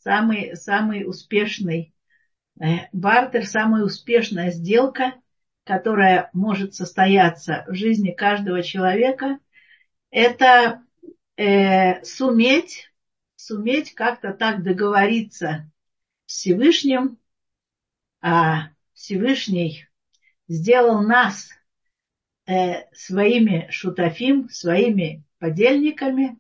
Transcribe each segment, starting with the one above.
самый успешный бартер, самая успешная сделка, которая может состояться в жизни каждого человека, это суметь как-то так договориться с Всевышним, а Всевышний сделал нас своими шутафим, своими подельниками,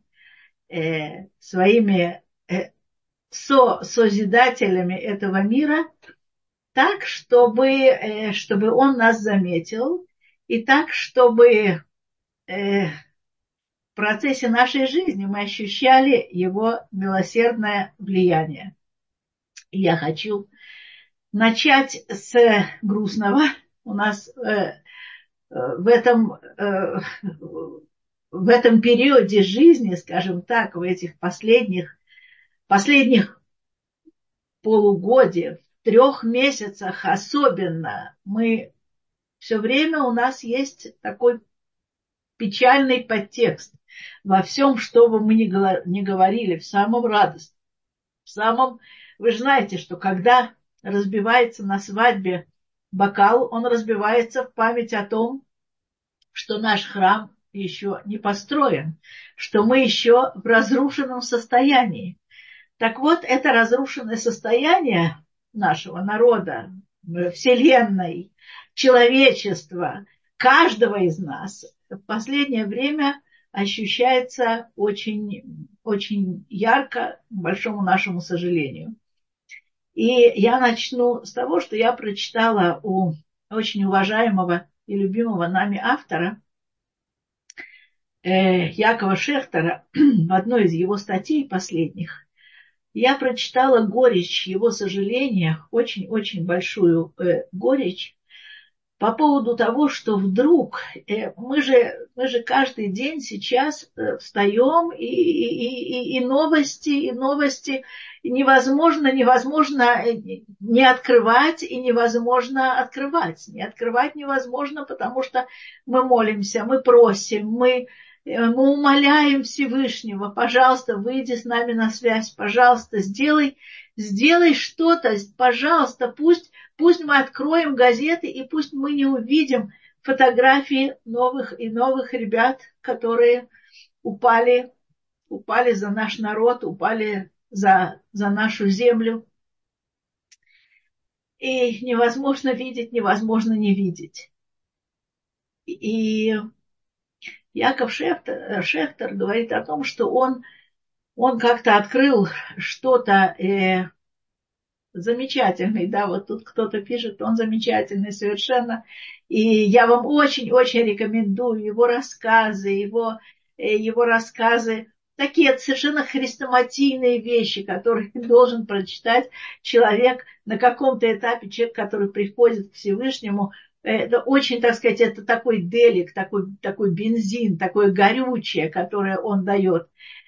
своими созидателями этого мира, так, чтобы он нас заметил, и так, чтобы в процессе нашей жизни мы ощущали его милосердное влияние. И я хочу начать с грустного. У нас в этом периоде жизни, скажем так, в этих последних полугодиях, 3 месяцах особенно, все время у нас есть такой печальный подтекст во всем, что бы мы ни говорили, в самом радостном. Вы же знаете, что когда разбивается на свадьбе бокал, он разбивается в память о том, что наш храм еще не построен, что мы еще в разрушенном состоянии. Так вот, это разрушенное состояние нашего народа, Вселенной, человечества, каждого из нас в последнее время ощущается очень, очень ярко, к большому нашему сожалению. И я начну с того, что я прочитала у очень уважаемого и любимого нами автора Якова Шехтера в одной из его статей последних. Я прочитала горечь его сожаления, очень-очень большую горечь по поводу того, что вдруг мы же каждый день сейчас встаем и новости невозможно не открывать и невозможно открывать. Не открывать невозможно, потому что мы молимся, мы просим, мы умоляем Всевышнего, пожалуйста, выйди с нами на связь, пожалуйста, сделай что-то, пожалуйста, пусть мы откроем газеты, и пусть мы не увидим фотографии новых и новых ребят, которые упали за наш народ, упали за нашу землю. И невозможно видеть, невозможно не видеть. И Яков Шехтер говорит о том, что он как-то открыл что-то замечательное. Да, вот тут кто-то пишет, он замечательный совершенно. И я вам очень-очень рекомендую его рассказы, такие совершенно хрестоматийные вещи, которые должен прочитать человек на каком-то этапе, человек, который приходит к Всевышнему. Это очень, так сказать, это такой делик, такой бензин, такое горючее, которое он дает.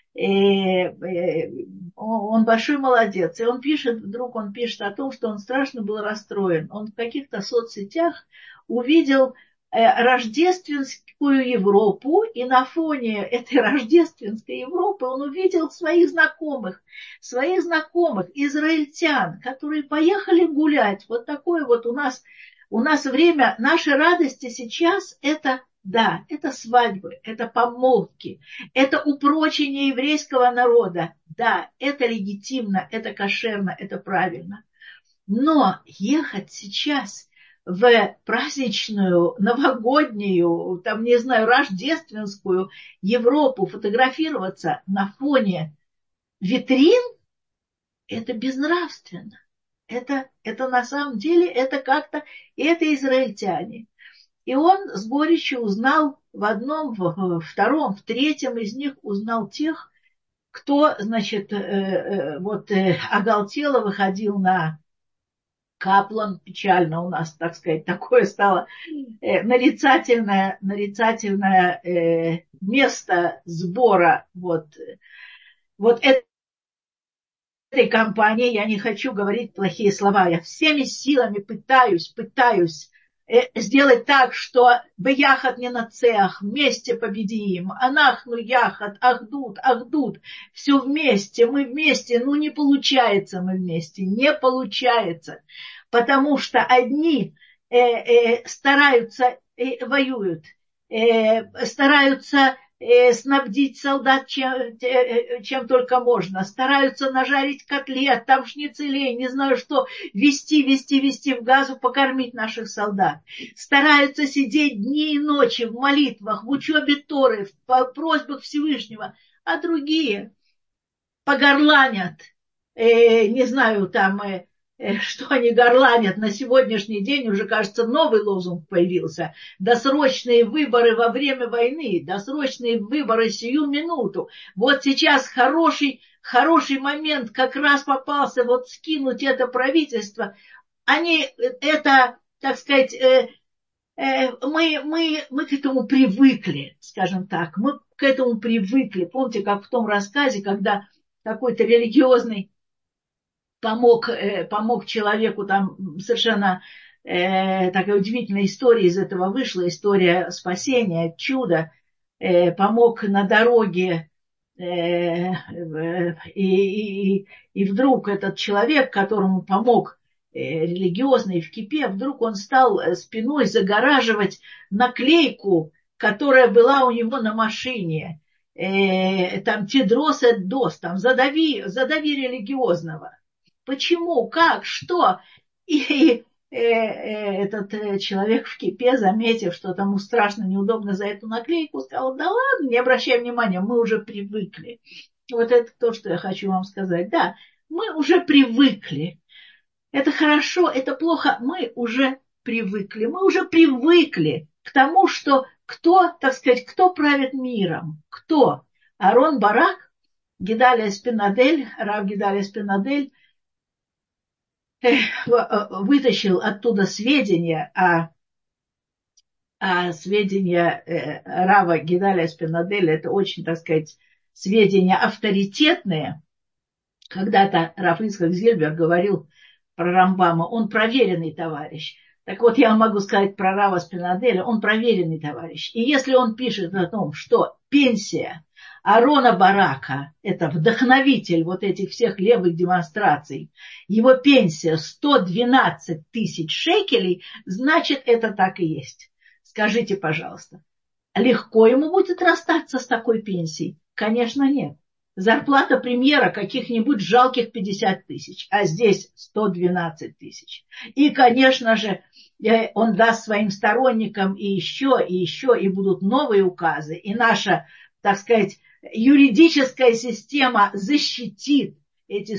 Он большой молодец. И он пишет о том, что он страшно был расстроен. Он в каких-то соцсетях увидел рождественскую Европу, и на фоне этой рождественской Европы он увидел своих знакомых, израильтян, которые поехали гулять. Вот такое вот у нас время, наши радости сейчас это свадьбы, это помолвки, это упрочение еврейского народа. Да, это легитимно, это кошерно, это правильно. Но ехать сейчас в праздничную, новогоднюю, рождественскую Европу, фотографироваться на фоне витрин, это безнравственно. Это на самом деле, это израильтяне. И он с горечью узнал в одном, в втором, в третьем из них узнал тех, кто, оголтело выходил на Каплан. Печально у нас, так сказать, такое стало нарицательное место сбора этой компании. Я не хочу говорить плохие слова. Я всеми силами пытаюсь сделать так, что бияхат не нацеах, вместе победим, анахну яхат, ахдут, ахдут, все вместе, мы вместе, ну не получается мы вместе, не получается, потому что одни стараются, воюют, стараются снабдить солдат чем только можно, стараются нажарить котлет, там шницелей, не знаю что, вести в газу, покормить наших солдат. Стараются сидеть дни и ночи в молитвах, в учебе Торы, в просьбах Всевышнего, а другие погорланят, не знаю, там, что они горланят. На сегодняшний день уже, кажется, новый лозунг появился. Досрочные выборы во время войны, досрочные выборы сию минуту. Вот сейчас хороший момент как раз попался, вот скинуть это правительство. Они, это, так сказать, мы к этому привыкли, скажем так, мы к этому привыкли. Помните, как в том рассказе, когда какой-то религиозный помог человеку, там совершенно такая удивительная история из этого вышла, история спасения, чуда, помог на дороге, и вдруг этот человек, которому помог религиозный в кипе, вдруг он стал спиной загораживать наклейку, которая была у него на машине, там «Тедрос эт дос», там задави религиозного. Почему, как, что? И этот человек в кипе, заметив, что тому страшно, неудобно за эту наклейку, сказал: да ладно, не обращай внимания, мы уже привыкли. Вот это то, что я хочу вам сказать. Да, мы уже привыкли. Это хорошо, это плохо, мы уже привыкли. Мы уже привыкли к тому, что кто, так сказать, кто правит миром? Кто? Аарон Барак, Гедалия Спинадель, рав Гедалия Спинадель, вытащил оттуда сведения, сведения рава Гедалия Спинаделя, это очень, так сказать, сведения авторитетные. Когда-то рав Ицхак Зильбер говорил про Рамбама, он проверенный товарищ. Так вот, я могу сказать про рава Спинаделя, он проверенный товарищ. И если он пишет о том, что пенсия Аарона Барака, это вдохновитель вот этих всех левых демонстраций, его пенсия 112 тысяч шекелей, значит, это так и есть. Скажите, пожалуйста, легко ему будет расстаться с такой пенсией? Конечно, нет. Зарплата премьера каких-нибудь жалких 50 тысяч, а здесь 112 тысяч. И, конечно же, он даст своим сторонникам и еще, и будут новые указы. И наша, так сказать, юридическая система защитит эти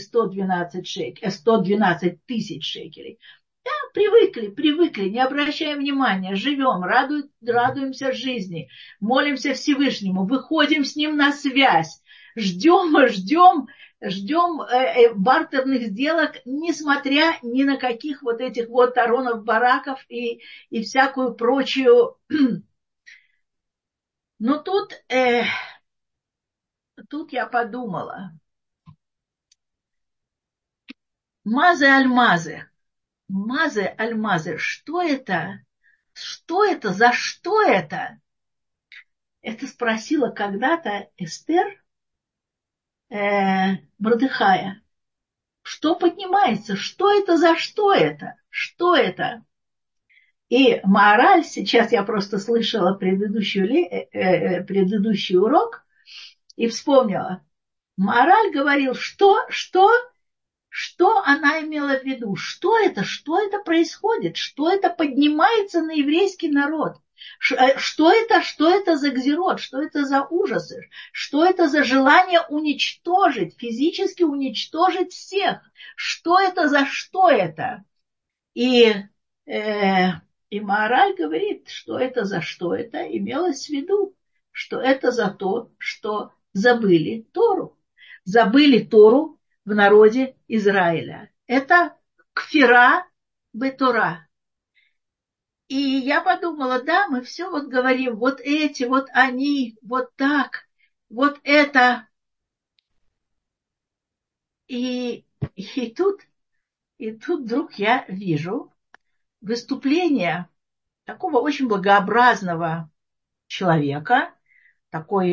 112 тысяч шекелей. Да, привыкли, не обращаем внимания, живем, радуемся жизни, молимся Всевышнему, выходим с ним на связь, ждем бартерных сделок, несмотря ни на каких вот этих вот Аронов Бараков и всякую прочую. Но тут я подумала, мазе-аль-мазе, мазе-аль-мазе, что это? Что это? За что это? Это спросила когда-то Эстер Мордехая. Что поднимается? Что это за что это? Что это? И Маораль, сейчас я просто слышала предыдущий урок и вспомнила. Маораль говорил, что она имела в виду? Что это происходит? Что это поднимается на еврейский народ? Что это за гзирот? Что это за ужасы? Что это за желание уничтожить, физически уничтожить всех? Что это за что это? И Маораль говорит, что это за что это имелось в виду, что это за то, что забыли Тору. Забыли Тору в народе Израиля. Это кфира бетора. И я подумала, да, мы все вот говорим, вот эти, вот они, вот так, вот это. И тут вдруг я вижу выступление такого очень благообразного человека, такой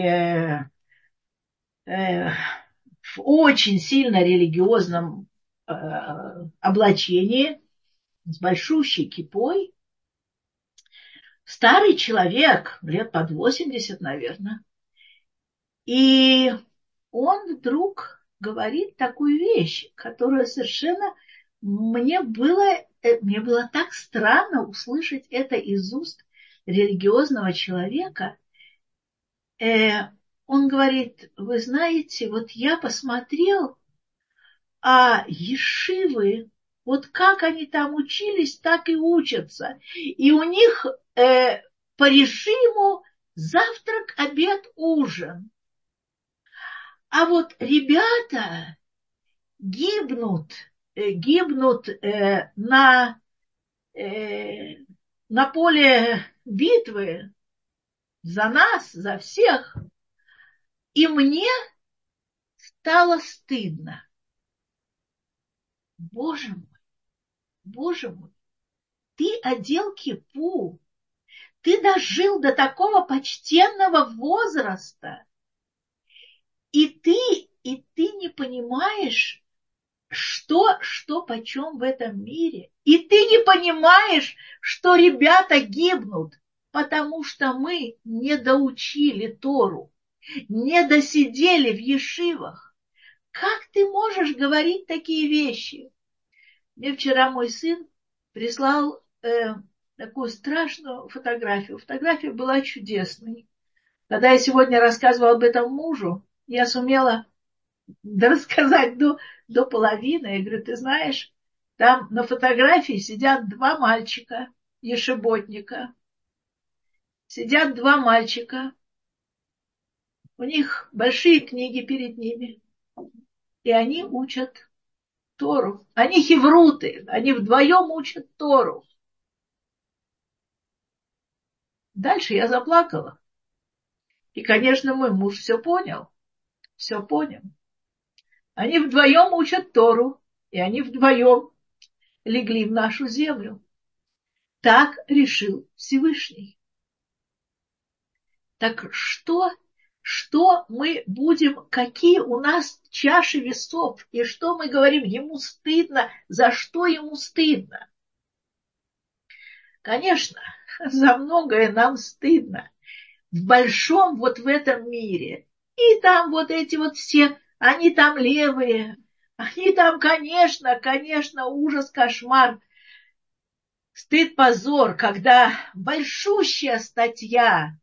в очень сильно религиозном облачении, с большущей кипой, старый человек, лет под 80, наверное, и он вдруг говорит такую вещь, которая совершенно мне было так странно услышать это из уст религиозного человека. Он говорит: вы знаете, вот я посмотрел, а ешивы, вот как они там учились, так и учатся. И у них по режиму завтрак, обед, ужин. А вот ребята гибнут на поле битвы за нас, за всех. И мне стало стыдно. Боже мой, ты одел кипу, ты дожил до такого почтенного возраста, и ты не понимаешь, что почем в этом мире. И ты не понимаешь, что ребята гибнут, потому что мы не доучили Тору, не досидели в ешивах. Как ты можешь говорить такие вещи? Мне вчера мой сын прислал такую страшную фотографию. Фотография была чудесной. Когда я сегодня рассказывала об этом мужу, я сумела рассказать до половины. Я говорю: ты знаешь, там на фотографии сидят два мальчика, ешеботника. Сидят два мальчика. У них большие книги перед ними. И они учат Тору. Они хевруты. Они вдвоем учат Тору. Дальше я заплакала. И, конечно, мой муж все понял. Все понял. Они вдвоем учат Тору. И они вдвоем легли в нашу землю. Так решил Всевышний. Так что мы будем, какие у нас чаши весов, и что мы говорим, ему стыдно, за что ему стыдно? Конечно, за многое нам стыдно. В большом вот в этом мире. И там вот эти вот все, они там левые, они там, конечно, ужас, кошмар. Стыд, позор, когда большущая статья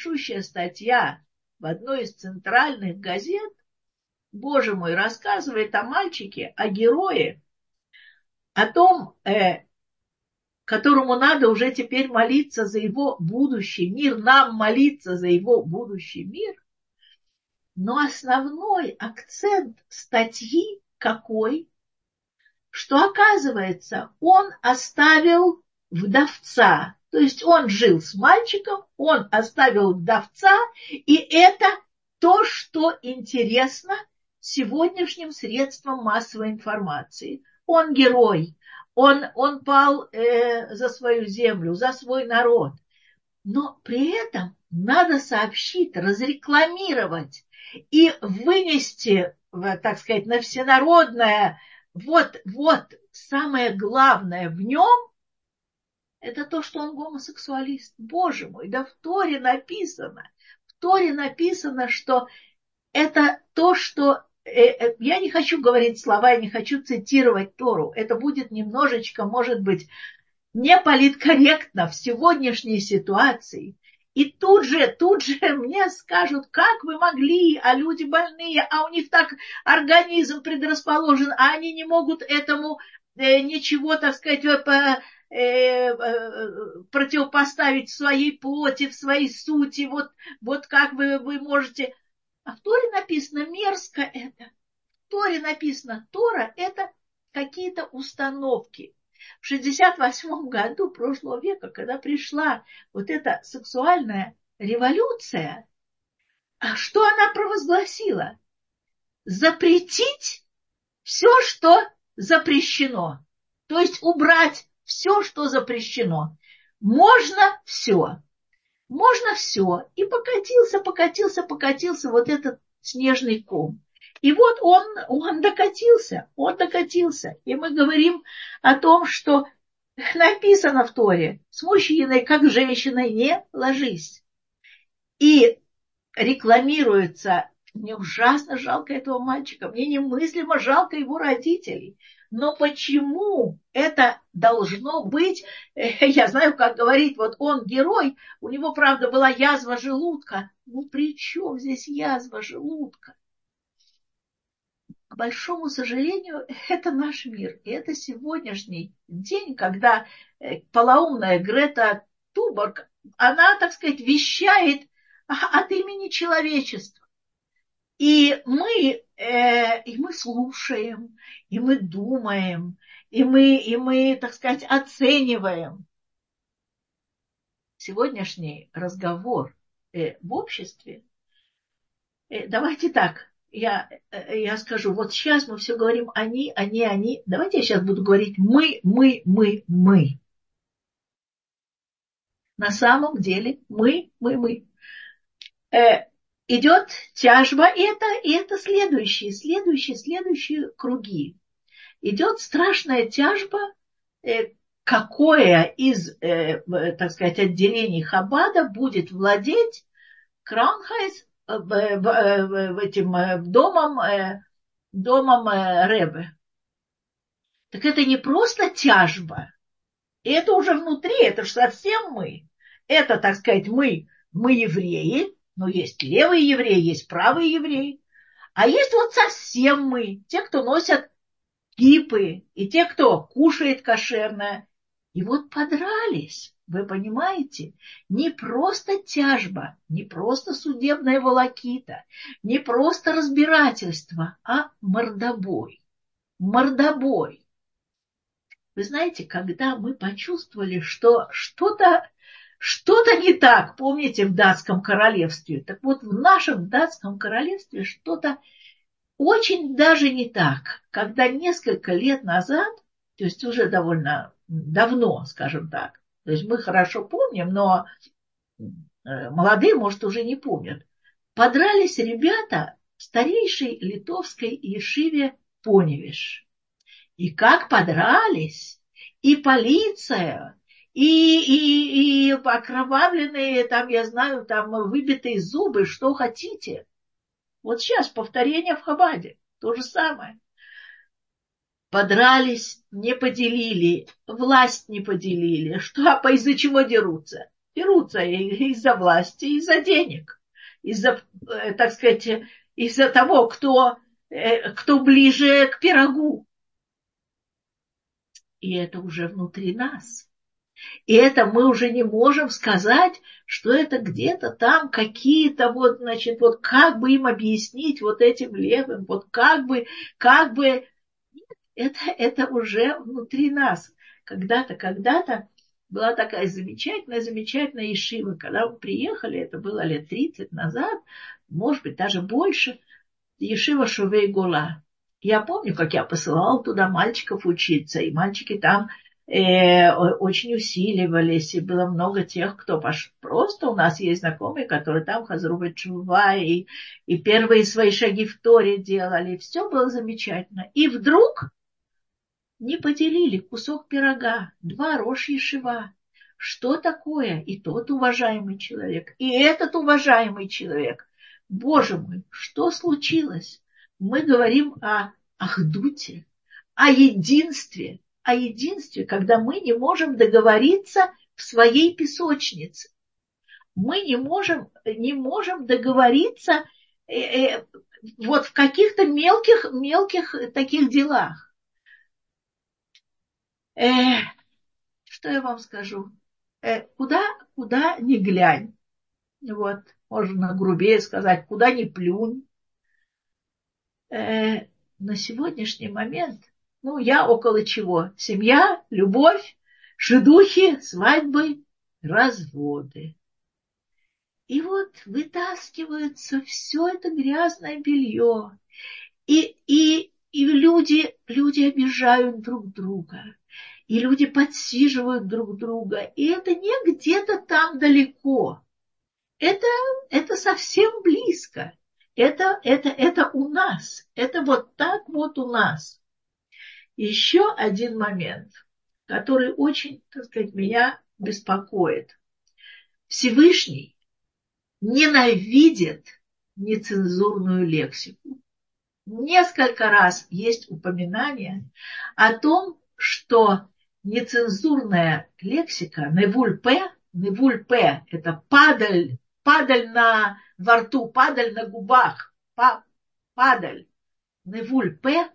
в одной из центральных газет, боже мой, рассказывает о мальчике, о герое, о том, которому надо уже теперь молиться за его будущий мир, нам молиться за его будущий мир. Но основной акцент статьи какой? Что оказывается, он оставил вдовца. То есть он жил с мальчиком, он оставил вдовца, и это то, что интересно сегодняшним средствам массовой информации. Он герой, он пал за свою землю, за свой народ. Но при этом надо сообщить, разрекламировать и вынести, так сказать, на всенародное. Вот самое главное в нем – это то, что он гомосексуалист. Боже мой, да в Торе написано, что это то, что… Я не хочу говорить слова, я не хочу цитировать Тору. Это будет немножечко, может быть, не политкорректно в сегодняшней ситуации. И тут же мне скажут: как вы могли, а люди больные, а у них так организм предрасположен, а они не могут этому ничего, так сказать, противопоставить в своей плоти, в своей сути. Вот как вы можете… А в Торе написано мерзко это. В Торе написано, Тора – это какие-то установки. В 68 году прошлого века, когда пришла вот эта сексуальная революция, а что она провозгласила? Запретить все, что запрещено. То есть убрать все, что запрещено. Можно все. Можно все. И покатился вот этот снежный ком. И вот он докатился. И мы говорим о том, что написано в Торе: с мужчиной, как с женщиной, не ложись. И рекламируется: мне ужасно жалко этого мальчика, мне немыслимо жалко его родителей. Но почему это должно быть? Я знаю, как говорить, вот он герой, у него, правда, была язва желудка. Ну, при чем здесь язва желудка? К большому сожалению, это наш мир. И это сегодняшний день, когда полоумная Грета Туборг, она, так сказать, вещает от имени человечества. И мы слушаем, и мы думаем, и мы, так сказать, оцениваем. Сегодняшний разговор в обществе, давайте так, я скажу, вот сейчас мы все говорим они. Давайте я сейчас буду говорить мы. На самом деле мы. Идет тяжба, и это следующие круги. Идет страшная тяжба, какое из, так сказать, отделений Хабада будет владеть Краунхайс этим домом Ребе. Так это не просто тяжба, это уже внутри, это же совсем мы. Это, так сказать, мы евреи, но есть левые евреи, есть правые евреи, а есть вот совсем мы, те, кто носят кипы, и те, кто кушает кошерное. И вот подрались, вы понимаете? Не просто тяжба, не просто судебная волокита, не просто разбирательство, а мордобой. Мордобой. Вы знаете, когда мы почувствовали, что что-то не так, помните, в датском королевстве, так вот в нашем датском королевстве что-то очень даже не так, когда несколько лет назад, то есть уже довольно давно, скажем так, то есть мы хорошо помним, но молодые, может, уже не помнят, подрались ребята в старейшей литовской ешиве Поневиш. И как подрались, и полиция, и окровавленные, там, я знаю, там, выбитые зубы, что хотите. Вот сейчас повторение в Хабаде, то же самое. Подрались, не поделили, власть не поделили. Что, а из-за чего дерутся? Дерутся из-за власти, из-за денег, из-за, так сказать, из-за того, кто ближе к пирогу. И это уже внутри нас. И это мы уже не можем сказать, что это где-то там какие-то вот, значит, вот как бы им объяснить вот этим левым, вот как бы это уже внутри нас. Когда-то была такая замечательная ешива. Когда мы приехали, это было лет 30 назад, может быть, даже больше, ешива Шувей Гола. Я помню, как я посылала туда мальчиков учиться, и мальчики там очень усиливались, и было много тех, кто просто у нас есть знакомые, которые там хазру чува, и первые свои шаги в Торе делали, все было замечательно. И вдруг не поделили кусок пирога, 2 рош ешива. Что такое? И тот уважаемый человек, и этот уважаемый человек. Боже мой, что случилось? Мы говорим о ахдуте, о единстве, когда мы не можем договориться в своей песочнице. Мы не можем договориться вот в каких-то мелких таких делах. Что я вам скажу? Куда ни глянь. Вот, можно грубее сказать, куда ни плюнь. На сегодняшний момент, я около чего? Семья, любовь, шидухи, свадьбы, разводы. И вот вытаскивается все это грязное белье. И И люди обижают друг друга. И люди подсиживают друг друга. И это не где-то там далеко. Это, это совсем близко. Это у нас. Это вот так вот у нас. Еще один момент, который очень, так сказать, меня беспокоит. Всевышний ненавидит нецензурную лексику. Несколько раз есть упоминание о том, что нецензурная лексика, невуль-пе, это падаль во рту, падаль на губах, падаль, невуль-пе,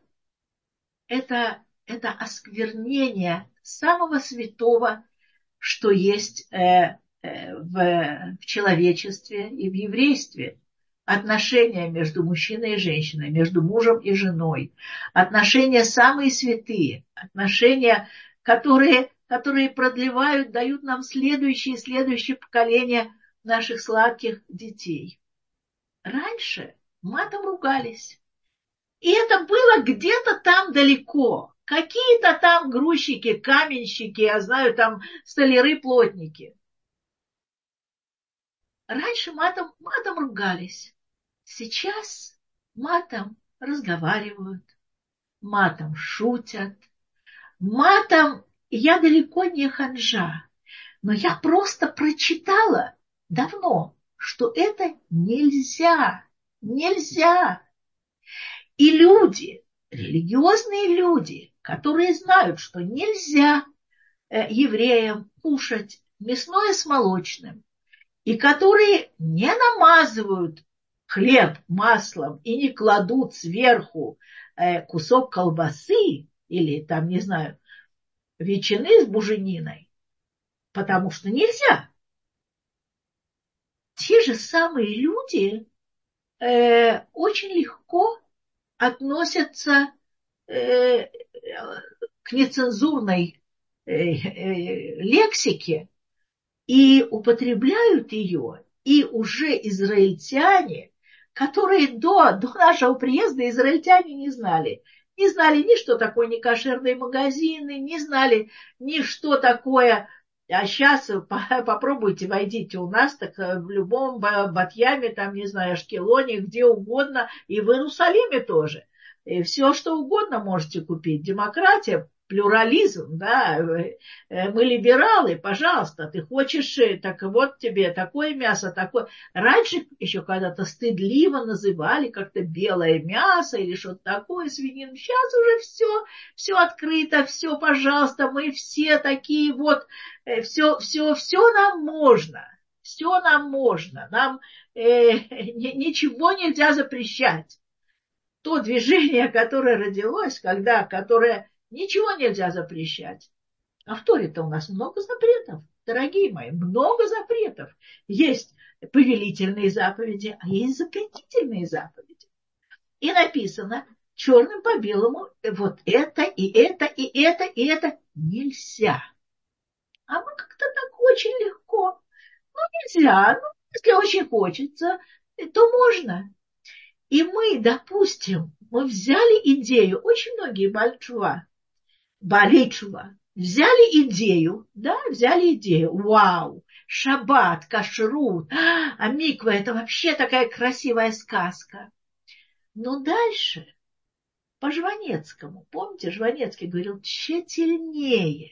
это осквернение самого святого, что есть в человечестве и в еврействе. Отношения между мужчиной и женщиной, между мужем и женой. Отношения самые святые. Отношения, которые продлевают, дают нам следующие поколения наших сладких детей. Раньше матом ругались. И это было где-то там далеко. Какие-то там грузчики, каменщики, я знаю, там столяры-плотники. Раньше матом ругались. Сейчас матом разговаривают, матом шутят. Матом я далеко не ханжа, но я просто прочитала давно, что это нельзя. Нельзя. И люди, религиозные люди, которые знают, что нельзя евреям кушать мясное с молочным, и которые не намазывают хлеб маслом и не кладут сверху кусок колбасы или там, не знаю, ветчины с бужениной, потому что нельзя. Те же самые люди очень легко относятся к нецензурной лексике и употребляют ее, и уже израильтяне, которые до нашего приезда израильтяне не знали ни что такое некошерные магазины, не знали ни что такое. А сейчас попробуйте, войдите у нас, так в любом Батьяме, там, не знаю, Ашкелоне, где угодно, и в Иерусалиме тоже. И все, что угодно можете купить. Демократия, плюрализм, да, мы либералы, пожалуйста, ты хочешь, так вот тебе такое мясо, такое. Раньше еще когда-то стыдливо называли как-то белое мясо или что-то такое, свинину. Сейчас уже все открыто, все, пожалуйста, мы все такие вот, все нам можно. Все нам можно, нам ничего нельзя запрещать. То движение, которое родилось, которое ничего нельзя запрещать. А в Торе-то у нас много запретов, дорогие мои, много запретов. Есть повелительные заповеди, а есть запретительные заповеди. И написано черным по белому, вот это, и это, и это, и это нельзя. А мы как-то так очень легко. Ну, нельзя, ну, если очень хочется, то можно. И мы, допустим, мы взяли идею, очень многие Баалей Тшува, взяли идею, вау, шаббат, кашрут, а миква, это вообще такая красивая сказка. Но дальше, по Жванецкому, помните, Жванецкий говорил, тщательнее.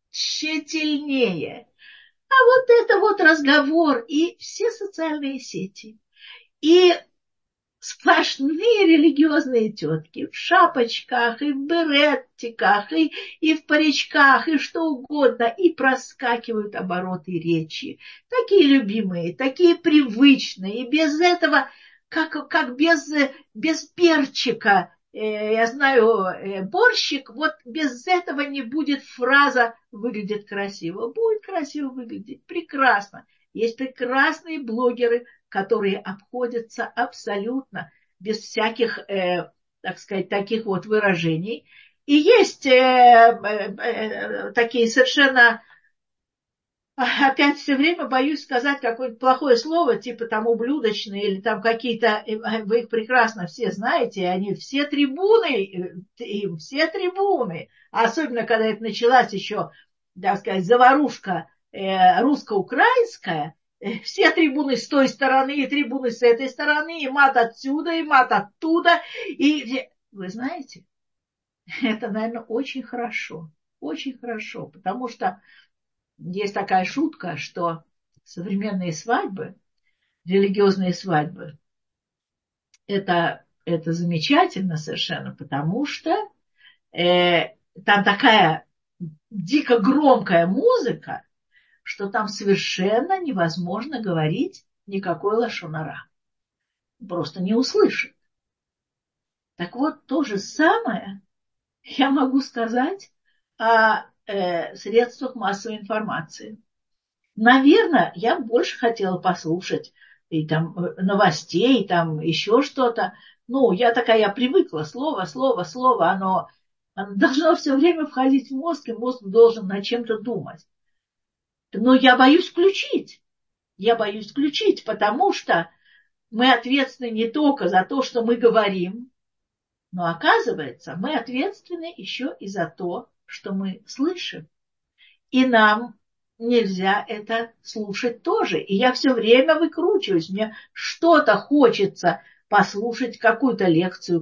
А вот это вот разговор и все социальные сети. И сплошные религиозные тетки в шапочках, и в береттиках, и в паричках, и что угодно, и проскакивают обороты речи. Такие любимые, такие привычные, и без этого, как без перчика, я знаю, борщик, вот без этого не будет фраза «выглядит красиво». Будет красиво выглядеть, прекрасно. Есть прекрасные блогеры, которые обходятся абсолютно без всяких, так сказать, таких вот выражений. И есть такие совершенно опять все время боюсь сказать какое-то плохое слово, типа там ублюдочные или там какие-то, вы их прекрасно все знаете, они все трибуны, им все трибуны. А особенно, когда это началась еще, так сказать, заварушка русско-украинская, все трибуны с той стороны, и трибуны с этой стороны, и мат отсюда, и мат оттуда. И вы знаете, это, наверное, очень хорошо, потому что есть такая шутка, что современные свадьбы, религиозные свадьбы, это замечательно совершенно, потому что там такая дико громкая музыка, что там совершенно невозможно говорить никакой лашон ара. Просто не услышит. Так вот, то же самое я могу сказать о средствах массовой информации. Наверное, я больше хотела послушать и там новостей, и там еще что-то. Ну, я привыкла, слово, оно должно все время входить в мозг, и мозг должен над чем-то думать. Но я боюсь включить. Потому что мы ответственны не только за то, что мы говорим, но оказывается, мы ответственны еще и за то, что мы слышим. И нам нельзя это слушать тоже. И я все время выкручиваюсь. Мне что-то хочется послушать, какую-то лекцию,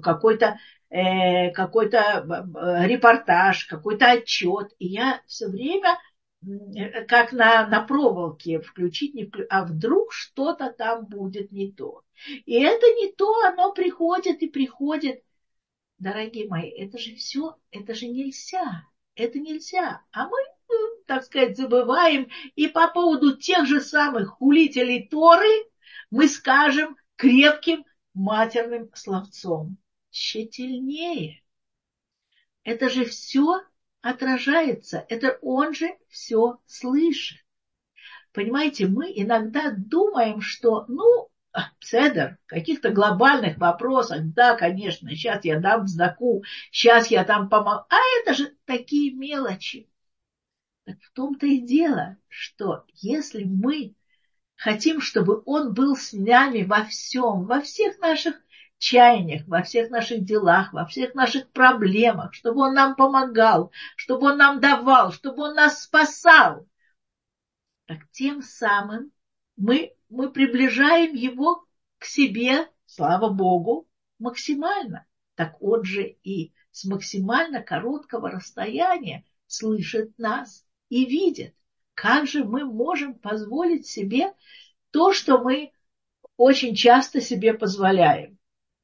какой-то репортаж, какой-то отчет. И я все время как на проволоке включить, не включить, а вдруг что-то там будет не то. И это не то, оно приходит и приходит. Дорогие мои, это же нельзя. Это нельзя. А мы, так сказать, забываем. И по поводу тех же самых хулителей Торы мы скажем крепким матерным словцом. Тщательнее. Это же все отражается. Это он же все слышит. Понимаете, мы иногда думаем, что, Седер, в каких-то глобальных вопросах, да, конечно, сейчас я дам сдаку, сейчас я там помогу. А это же такие мелочи. Так в том-то и дело, что если мы хотим, чтобы он был с нами во всем, во всех наших чаяниях, во всех наших делах, во всех наших проблемах, чтобы он нам помогал, чтобы он нам давал, чтобы он нас спасал, так тем самым мы приближаем его к себе, слава Богу, максимально. Так он же и с максимально короткого расстояния слышит нас и видит. Как же мы можем позволить себе то, что мы очень часто себе позволяем?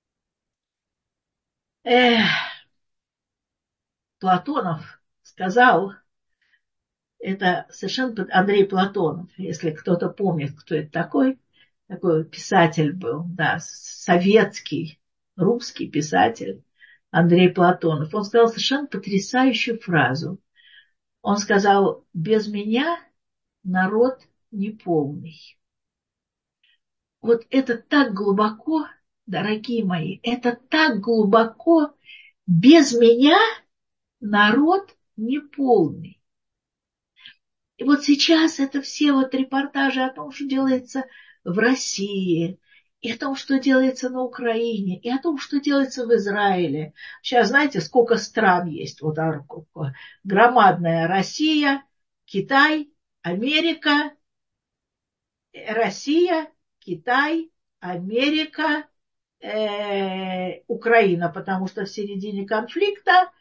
Платонов сказал, это совершенно Андрей Платонов, если кто-то помнит, кто это такой писатель был, да, советский, русский писатель Андрей Платонов. Он сказал совершенно потрясающую фразу. Он сказал: без меня народ неполный. Вот это так глубоко, дорогие мои, это так глубоко. Без меня народ неполный. И вот сейчас это все вот репортажи о том, что делается в России, и о том, что делается на Украине, и о том, что делается в Израиле. Сейчас знаете, сколько стран есть. Вот громадная Россия, Китай, Америка, Россия, Китай, Америка, Украина, потому что в середине конфликта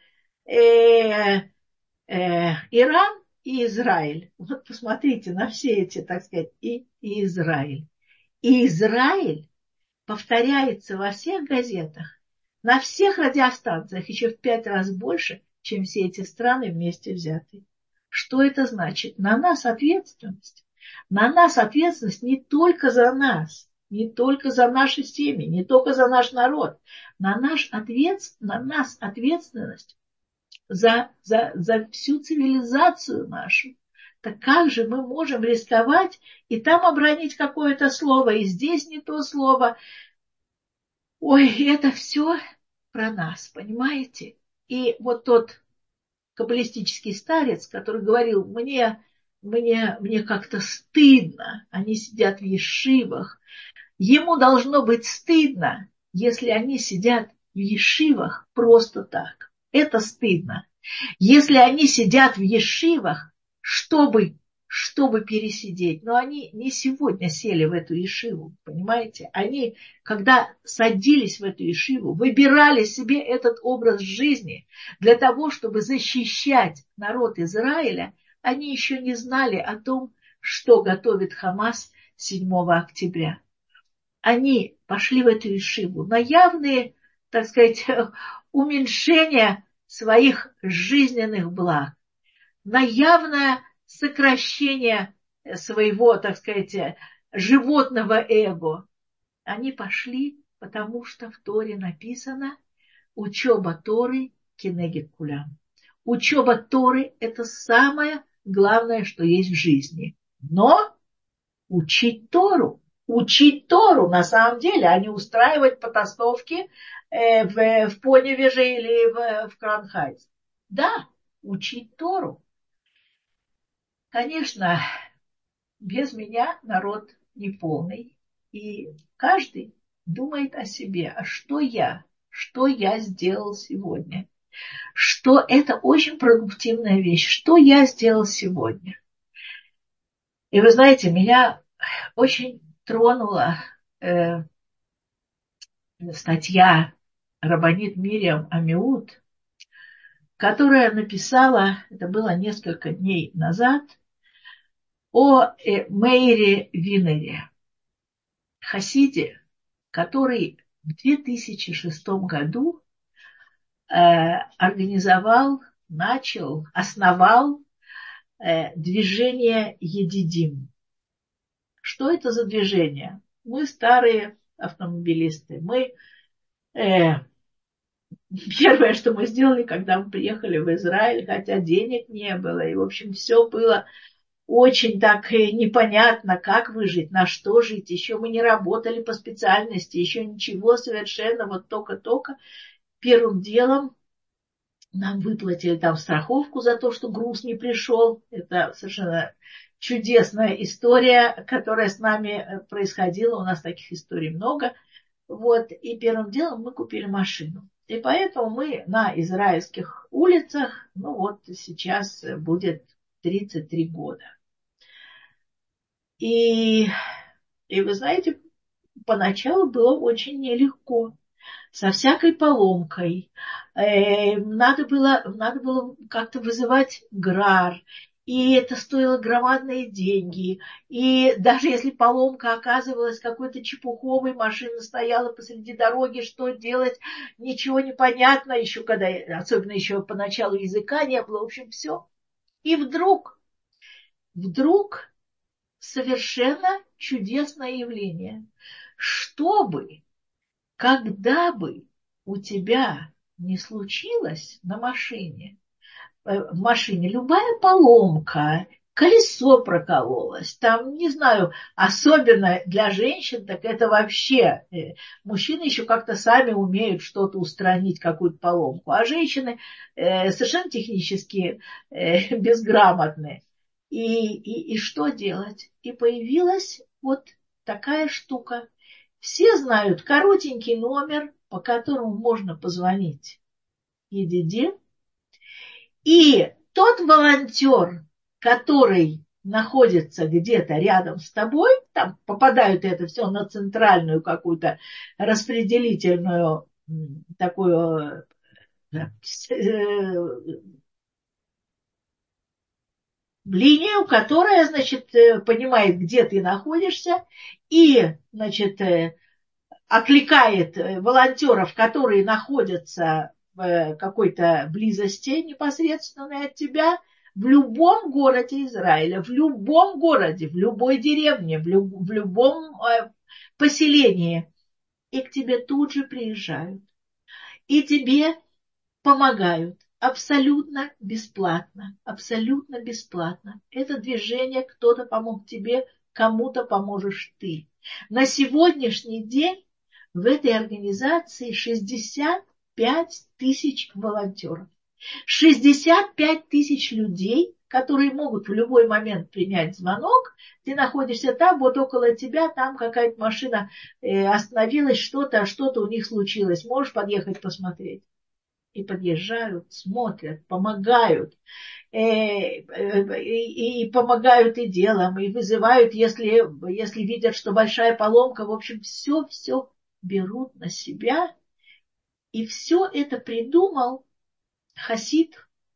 Иран и Израиль. Вот посмотрите на все эти, так сказать, и Израиль. И Израиль повторяется во всех газетах, на всех радиостанциях еще в 5 раз больше, чем все эти страны вместе взятые. Что это значит? На нас ответственность. На нас ответственность не только за нас, не только за наши семьи, не только за наш народ. На нас ответственность за всю цивилизацию нашу. Так как же мы можем рисковать и там обронить какое-то слово, и здесь не то слово? Ой, это все про нас, понимаете? И вот тот каббалистический старец, который говорил: мне мне как-то стыдно. Они сидят в ешивах. Ему должно быть стыдно, если они сидят в ешивах просто так. Это стыдно. Если они сидят в ешивах, чтобы пересидеть. Но они не сегодня сели в эту ешиву, понимаете? Они, когда садились в эту ешиву, выбирали себе этот образ жизни для того, чтобы защищать народ Израиля, они еще не знали о том, что готовит Хамас 7 октября. Они пошли в эту ешиву на явные, так сказать, уменьшения своих жизненных благ, на явное сокращение своего, так сказать, животного эго. Они пошли, потому что в Торе написано учеба Торы кенегед кулям. Учеба Торы – это самое главное, что есть в жизни. Но учить Тору на самом деле, а не устраивать потасовки в Поневеже или в Кранхайзе. Да, учить Тору. Конечно, без меня народ неполный. И каждый думает о себе. А что я сделал сегодня? Что это очень продуктивная вещь. Что я сделал сегодня? И вы знаете, меня очень тронула статья раббанит Мирьям Амиут, которая написала, это было несколько дней назад, о Мейре Винере, хасиде, который в 2006 году основал движение Едидим. Что это за движение? Мы старые автомобилисты. Первое, что мы сделали, когда мы приехали в Израиль, хотя денег не было, и, в общем, все было очень так непонятно, как выжить, на что жить. Еще мы не работали по специальности, еще ничего совершенно, вот только-только. Первым делом нам выплатили там страховку за то, что груз не пришел. Это совершенно чудесная история, которая с нами происходила. У нас таких историй много. Вот. И первым делом мы купили машину. И поэтому мы на израильских улицах, ну вот сейчас будет 33 года. И вы знаете, поначалу было очень нелегко, со всякой поломкой. Надо было как-то вызывать ГРАР, и это стоило громадные деньги. И даже если поломка оказывалась какой-то чепуховой, машина стояла посреди дороги, что делать, ничего не понятно, еще когда, особенно еще поначалу языка не было, в общем, все. И вдруг совершенно чудесное явление. Когда бы у тебя не случилось в машине любая поломка, колесо прокололось, там, не знаю, особенно для женщин, так это вообще, мужчины еще как-то сами умеют что-то устранить, какую-то поломку, а женщины совершенно технически безграмотны. И что делать? И появилась вот такая штука. Все знают коротенький номер, по которому можно позвонить ЕДД. И тот волонтер, который находится где-то рядом с тобой, там попадают это все на центральную какую-то распределительную такую линию, которая, значит, понимает, где ты находишься, и, значит, окликает волонтеров, которые находятся в какой-то близости непосредственной от тебя, в любом городе Израиля, в любом городе, в любой деревне, в любом поселении. И к тебе тут же приезжают. И тебе помогают абсолютно бесплатно. Абсолютно бесплатно. Это движение, кто-то помог тебе, кому-то поможешь ты. На сегодняшний день в этой организации 65 тысяч волонтеров. 65 тысяч людей, которые могут в любой момент принять звонок. Ты находишься там, вот около тебя, там какая-то машина остановилась, что-то у них случилось. Можешь подъехать посмотреть? И подъезжают, смотрят, помогают. И помогают и делом, и вызывают, если видят, что большая поломка. В общем, все берут на себя. И все это придумал хасид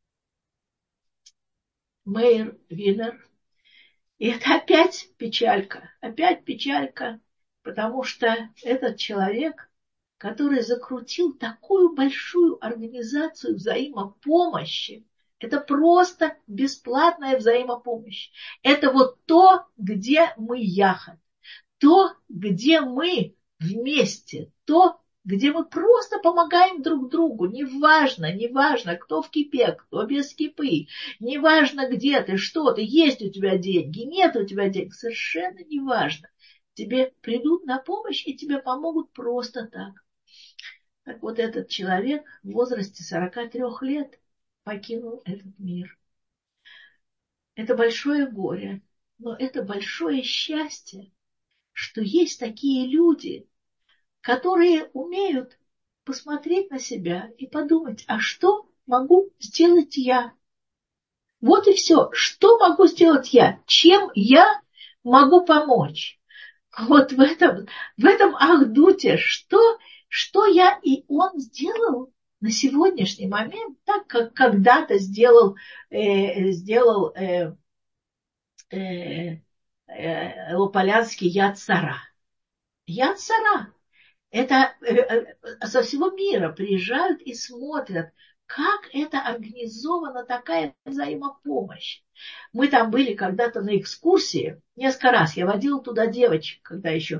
Мейер Винер. И это опять печалька, потому что этот человек, который закрутил такую большую организацию взаимопомощи, это просто бесплатная взаимопомощь. Это вот то, где мы яхат, то, где мы вместе, то, где мы просто помогаем друг другу. Неважно, кто в кипе, кто без кипы. Неважно, где ты, что ты, есть у тебя деньги, нет у тебя денег. Совершенно неважно. Тебе придут на помощь и тебе помогут просто так. Так вот этот человек в возрасте 43 лет покинул этот мир. Это большое горе, но это большое счастье, что есть такие люди, которые умеют посмотреть на себя и подумать, а что могу сделать я? Вот и все. Что могу сделать я? Чем я могу помочь? Вот в этом Ахдуте, что я и он сделал на сегодняшний момент, так как когда-то сделал Лополянский Яд Сара. Яд Сара. Это со всего мира приезжают и смотрят, как это организована такая взаимопомощь. Мы там были когда-то на экскурсии, несколько раз. Я водила туда девочек, когда еще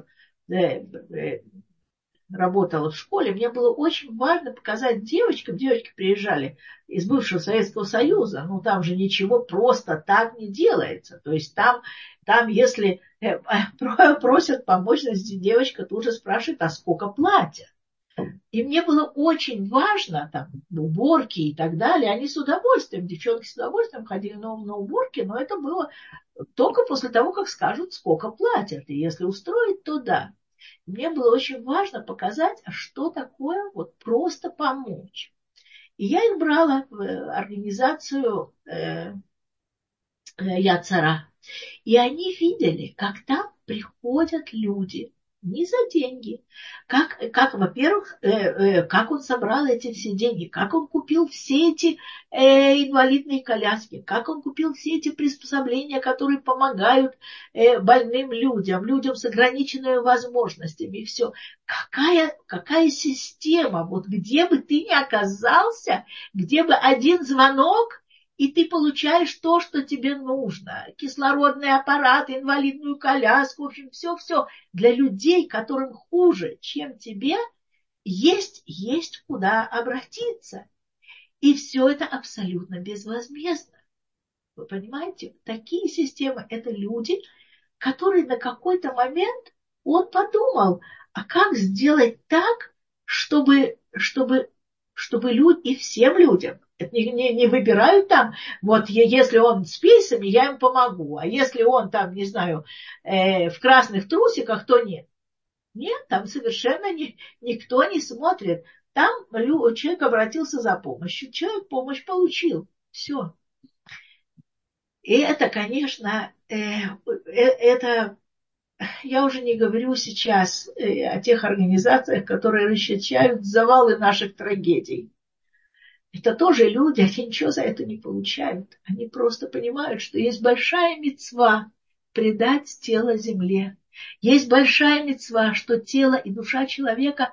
работала в школе. Мне было очень важно показать девочкам. Девочки приезжали из бывшего Советского Союза. Ну, там же ничего просто так не делается. То есть там если просят помочь, девочка тут же спрашивает, а сколько платят. И мне было очень важно, там, уборки и так далее. Они с удовольствием, девчонки с удовольствием ходили на уборки, но это было только после того, как скажут, сколько платят. И если устроить, то да. Мне было очень важно показать, что такое вот просто помочь. И я их брала в организацию Яд Сара. И они видели, как там приходят люди не за деньги. Как во-первых, как он собрал эти все деньги, как он купил все эти инвалидные коляски, как он купил все эти приспособления, которые помогают больным людям с ограниченными возможностями. И все. Какая система, вот где бы ты ни оказался, где бы один звонок, и ты получаешь то, что тебе нужно. Кислородный аппарат, инвалидную коляску, в общем, все. Для людей, которым хуже, чем тебе, есть куда обратиться. И все это абсолютно безвозмездно. Вы понимаете? Такие системы – это люди, которые на какой-то момент он подумал, а как сделать так, чтобы люди и всем людям. Это не выбирают там, вот если он с пейсами, я им помогу, а если он там, не знаю, в красных трусиках, то нет. Нет, там совершенно никто не смотрит. Там человек обратился за помощью, человек помощь получил. Все. И это, конечно, это... Я уже не говорю сейчас о тех организациях, которые расчищают завалы наших трагедий. Это тоже люди, они ничего за это не получают. Они просто понимают, что есть большая мицва предать тело земле. Есть большая мицва, что тело и душа человека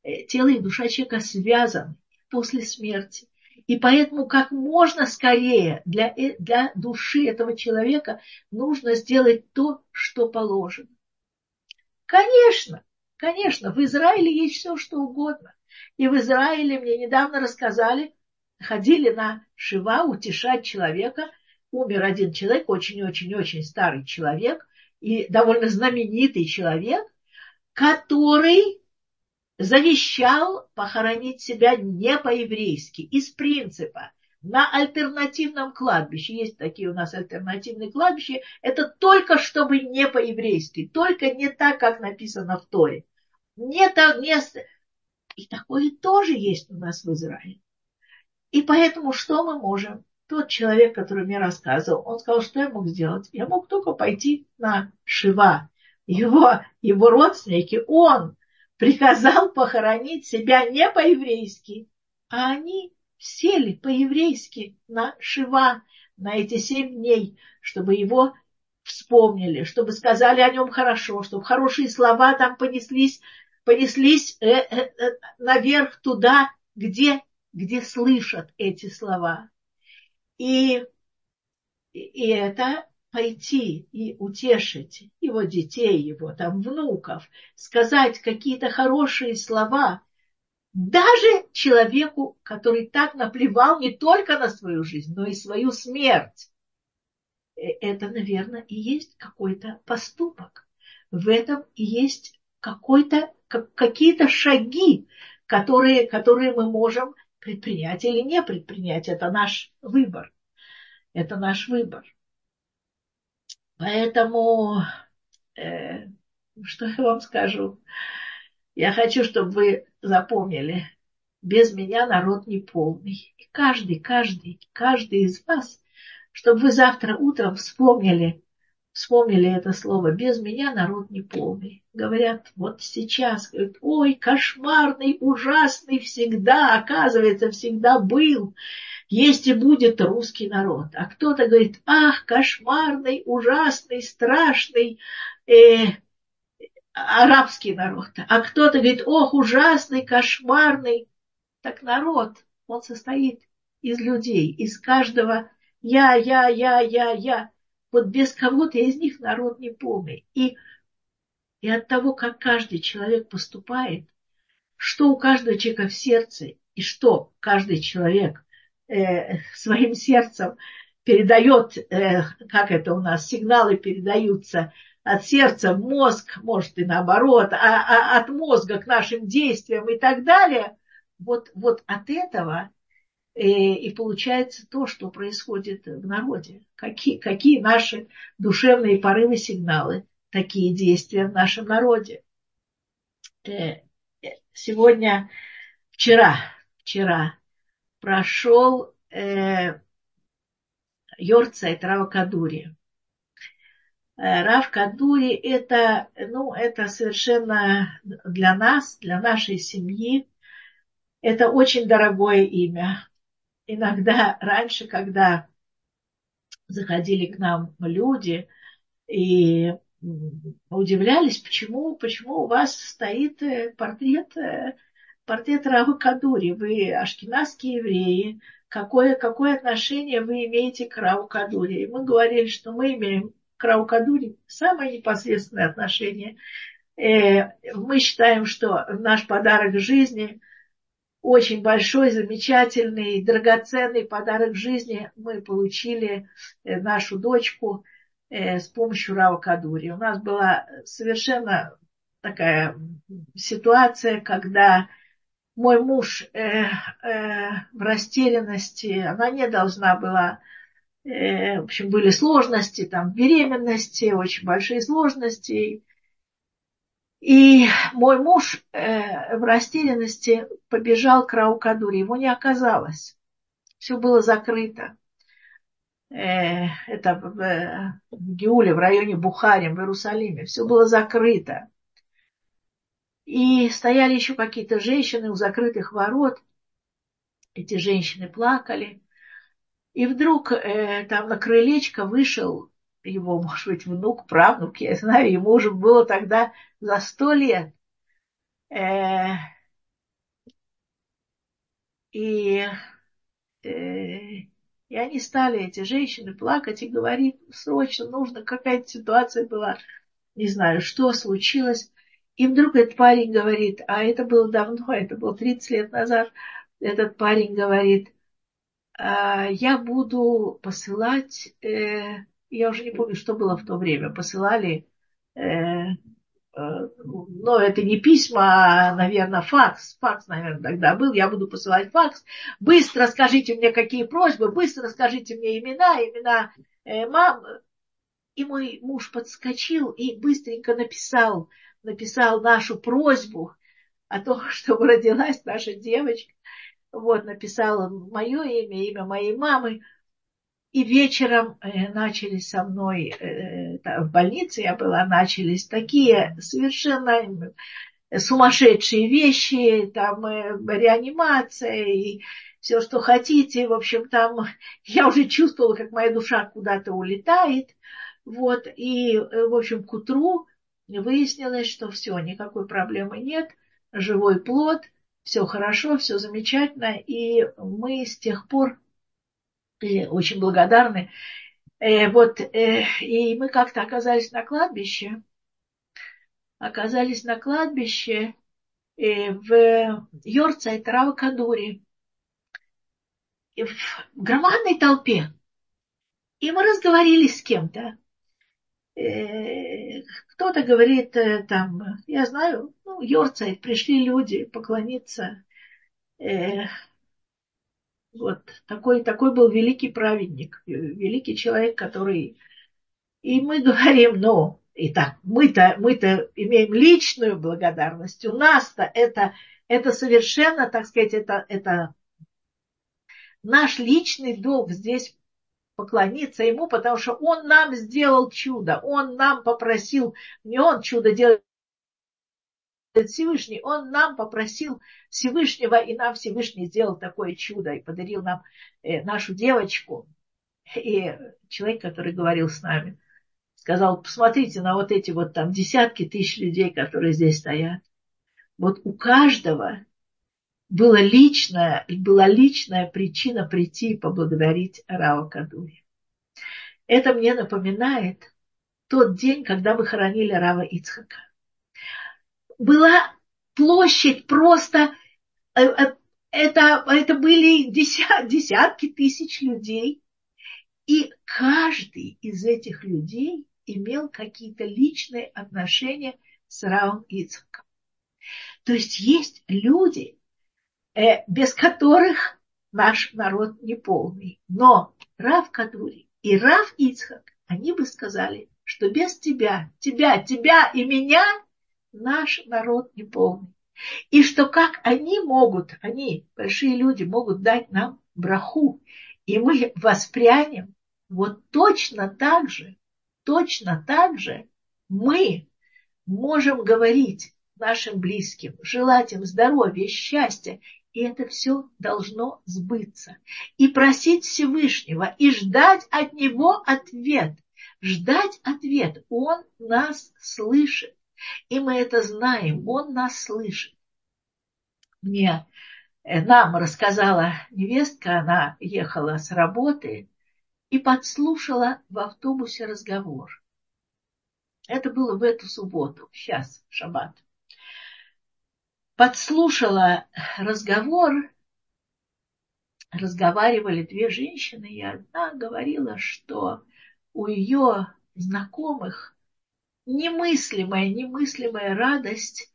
связаны после смерти. И поэтому как можно скорее для души этого человека нужно сделать то, что положено. Конечно, в Израиле есть все, что угодно. И в Израиле мне недавно рассказали, ходили на шива утешать человека. Умер один человек, очень-очень-очень старый человек и довольно знаменитый человек, который завещал похоронить себя не по-еврейски, из принципа. на альтернативном кладбище. Есть такие у нас альтернативные кладбища. Это только чтобы не по-еврейски, только не так, как написано в Торе. Не так, не... И такое тоже есть у нас в Израиле. И поэтому что мы можем? Тот человек, который мне рассказывал, он сказал, что я мог сделать? Я мог только пойти на Шива. Его родственники, он приказал похоронить себя не по-еврейски, а они сели по-еврейски на Шива, на эти 7 дней, чтобы его вспомнили, чтобы сказали о нем хорошо, чтобы хорошие слова там понеслись наверх туда, где слышат эти слова. И это пойти и утешить его детей, его там внуков, сказать какие-то хорошие слова, даже человеку, который так наплевал не только на свою жизнь, но и свою смерть. Это, наверное, и есть какой-то поступок. В этом и есть какие-то шаги, которые мы можем предпринять или не предпринять. Это наш выбор. Это наш выбор. Поэтому, что я вам скажу? Я хочу, чтобы вы запомнили, без меня народ не полный. И каждый из вас, чтобы вы завтра утром вспомнили это слово. Без меня народ не полный. Говорят, вот сейчас, говорят, ой, кошмарный, ужасный всегда, оказывается, всегда был. Есть и будет русский народ. А кто-то говорит, ах, кошмарный, ужасный, страшный арабский народ. А кто-то говорит, ох, ужасный, кошмарный. Так народ, он состоит из людей, из каждого я. Вот без кого-то из них народ не полный. И от того, как каждый человек поступает, что у каждого человека в сердце, и что каждый человек своим сердцем передает, как это у нас, сигналы передаются от сердца в мозг, может и наоборот, от мозга к нашим действиям и так далее. Вот от этого и получается то, что происходит в народе. Какие наши душевные порывы, сигналы, такие действия в нашем народе. Сегодня, вчера прошел йорцайт Рава Кадури. Рав Кадури это совершенно для нас, для нашей семьи, это очень дорогое имя. Иногда раньше, когда заходили к нам люди и удивлялись, почему у вас стоит портрет Равы Кадури. Вы ашкеназские евреи. Какое отношение вы имеете к Раву Кадури? И мы говорили, что мы имеем к Раву Кадури самое непосредственное отношение. Мы считаем, что наш подарок жизни очень большой, замечательный, драгоценный подарок жизни мы получили нашу дочку с помощью Рава Кадури. У нас была совершенно такая ситуация, когда мой муж в растерянности, она не должна была, в общем, были сложности, там, беременности, очень большие сложности. И мой муж в растерянности побежал к Рау Кадури. Его не оказалось. Все было закрыто. Это в Геуле, в районе Бухарим, в Иерусалиме. Все было закрыто. И стояли еще какие-то женщины у закрытых ворот. Эти женщины плакали. И вдруг там на крылечко вышел его, может быть, внук, правнук, я знаю, ему уже было тогда за 100 лет. И они стали, эти женщины, плакать и говорить, срочно нужно, какая-то ситуация была, не знаю, что случилось. И вдруг этот парень говорит, а это было давно, это было 30 лет назад, этот парень говорит, я буду посылать, я уже не помню, что было в то время, посылали но это не письма, а, наверное, факс. Факс, наверное, тогда был. Я буду посылать факс. Быстро скажите мне, какие просьбы, быстро скажите мне имена мам. И мой муж подскочил и быстренько написал нашу просьбу о том, чтобы родилась наша девочка. Вот, написала мое имя, имя моей мамы. И вечером начались со мной, в больнице я была, начались такие совершенно сумасшедшие вещи, там реанимация и все, что хотите. В общем, там я уже чувствовала, как моя душа куда-то улетает. Вот, и, в общем, к утру выяснилось, что все, никакой проблемы нет, живой плод, все хорошо, все замечательно. И мы с тех пор очень благодарны. И мы как-то оказались на кладбище в Йорцайт Рава Кадури, в громадной толпе. И мы разговаривали с кем-то. Кто-то говорит там, я знаю, Йорцайт, пришли люди поклониться. Вот такой был великий праведник, великий человек, который... И мы говорим, итак, мы-то имеем личную благодарность. У нас-то это совершенно, так сказать, это наш личный долг здесь поклониться ему, потому что он нам сделал чудо, он нам попросил, не он чудо делает Всевышний, он нам попросил Всевышнего, и нам Всевышний сделал такое чудо и подарил нам нашу девочку. И человек, который говорил с нами, сказал, посмотрите на вот эти вот там десятки тысяч людей, которые здесь стоят. Вот у каждого была личная причина прийти и поблагодарить Рава Кадури. Это мне напоминает тот день, когда мы хоронили Рава Ицхака. Была площадь просто, это были десятки тысяч людей, и каждый из этих людей имел какие-то личные отношения с Равом Ицхаком. То есть есть люди, без которых наш народ неполный. Но Рав Кадури и Рав Ицхак, они бы сказали, что без тебя и меня наш народ неполный. И что как они, большие люди, могут дать нам браху, и мы воспрянем, вот точно так же мы можем говорить нашим близким, желать им здоровья, счастья, и это все должно сбыться. И просить Всевышнего, и ждать от него ответ. Ждать ответ. Он нас слышит. И мы это знаем. Он нас слышит. Нам рассказала невестка, она ехала с работы и подслушала в автобусе разговор. Это было в эту субботу, сейчас, шаббат. Подслушала разговор, разговаривали две женщины, и одна говорила, что у ее знакомых немыслимая радость,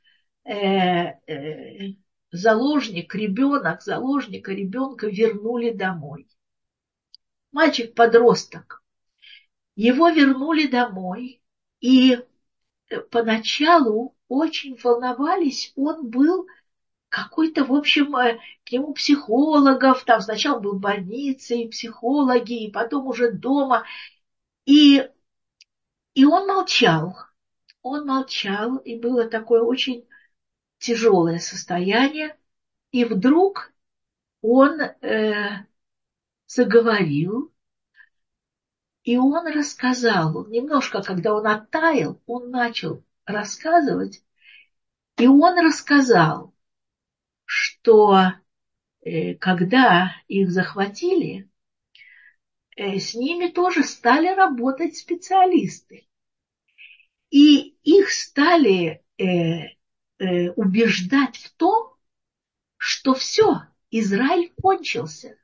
заложника ребенка вернули домой. Мальчик-подросток. Его вернули домой, и поначалу очень волновались, он был какой-то, в общем, к нему психологов, там сначала был в больнице, и психологи, и потом уже дома. И он молчал, и было такое очень тяжелое состояние. И вдруг он заговорил, и он рассказал, немножко, когда он оттаял, он начал рассказывать, и он рассказал, что когда их захватили, с ними тоже стали работать специалисты. И их стали убеждать в том, что все, Израиль кончился.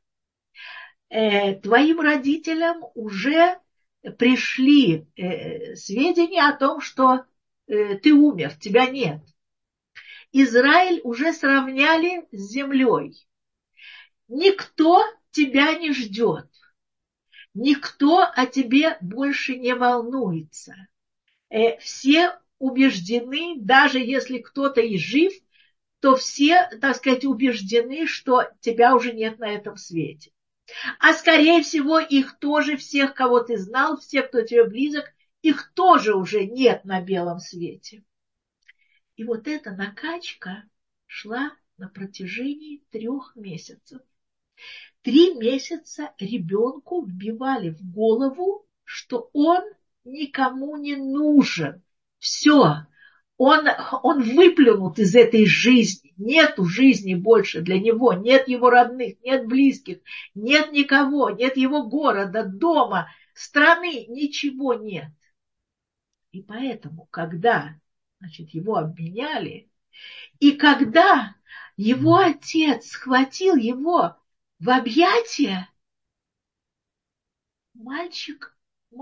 Твоим родителям уже пришли сведения о том, что ты умер, тебя нет. Израиль уже сравняли с землей. Никто тебя не ждет. Никто о тебе больше не волнуется. Все убеждены, даже если кто-то и жив, то все, так сказать, убеждены, что тебя уже нет на этом свете. А скорее всего, их тоже, всех, кого ты знал, всех, кто тебе близок, их тоже уже нет на белом свете. И вот эта накачка шла на протяжении 3 месяцев. 3 месяца ребенку вбивали в голову, что он никому не нужен. Все, он выплюнут из этой жизни. Нету жизни больше для него. Нет его родных, нет близких, нет никого, нет его города, дома, страны, ничего нет. И поэтому, когда, значит, его обменяли, и когда его отец схватил его в объятия, мальчик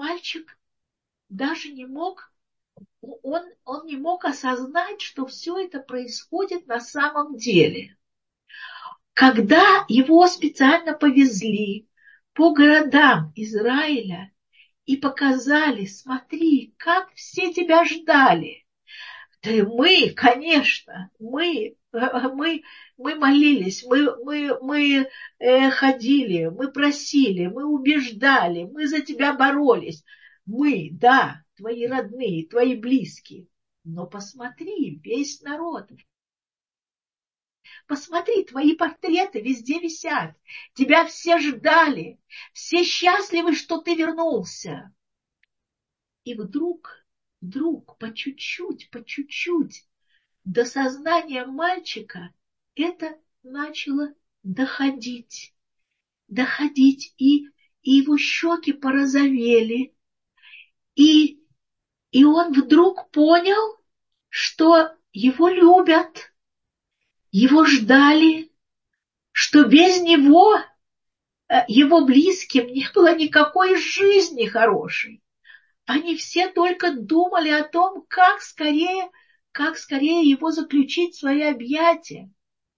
даже не мог, он не мог осознать, что все это происходит на самом деле. Когда его специально повезли по городам Израиля и показали, смотри, как все тебя ждали. Да и мы, конечно, мы молились, мы ходили, мы просили, мы убеждали, мы за тебя боролись. Мы, да, твои родные, твои близкие. Но посмотри, весь народ. Посмотри, твои портреты везде висят. Тебя все ждали. Все счастливы, что ты вернулся. И вдруг, по чуть-чуть, до сознания мальчика это начало доходить, и его щеки порозовели, и он вдруг понял, что его любят, его ждали, что без него, его близким, не было никакой жизни хорошей. Они все только думали о том, как скорее его заключить в свои объятия.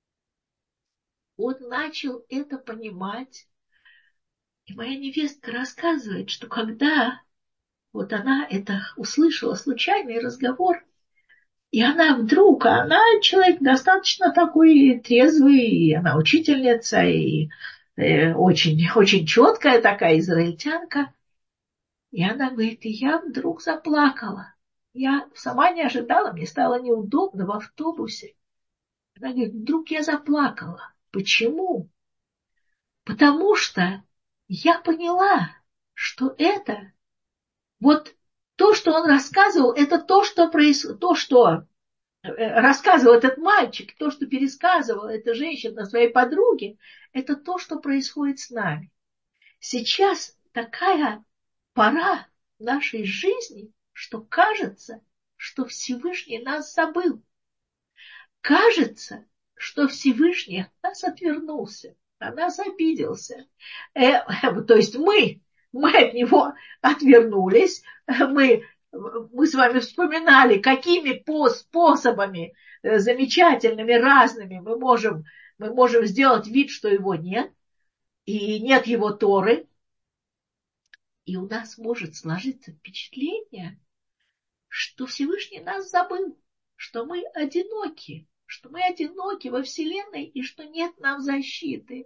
Он начал это понимать. И моя невестка рассказывает, что когда вот она это услышала, случайный разговор, и она вдруг, она человек достаточно такой трезвый, и она учительница, и очень, очень четкая такая израильтянка. И она говорит, и я вдруг заплакала. Я сама не ожидала, мне стало неудобно в автобусе. Она говорит, вдруг я заплакала. Почему? Потому что я поняла, что это, вот то, что он рассказывал, это то, что рассказывал этот мальчик, то, что пересказывала эта женщина своей подруге, это то, что происходит с нами. Сейчас такая пора нашей жизни, что кажется, что Всевышний нас забыл. Кажется, что Всевышний от нас отвернулся, на нас обиделся. То есть мы от него отвернулись, мы с вами вспоминали, какими способами замечательными, разными мы можем сделать вид, что его нет, и нет его Торы. И у нас может сложиться впечатление, что Всевышний нас забыл, что мы одиноки во Вселенной, и что нет нам защиты.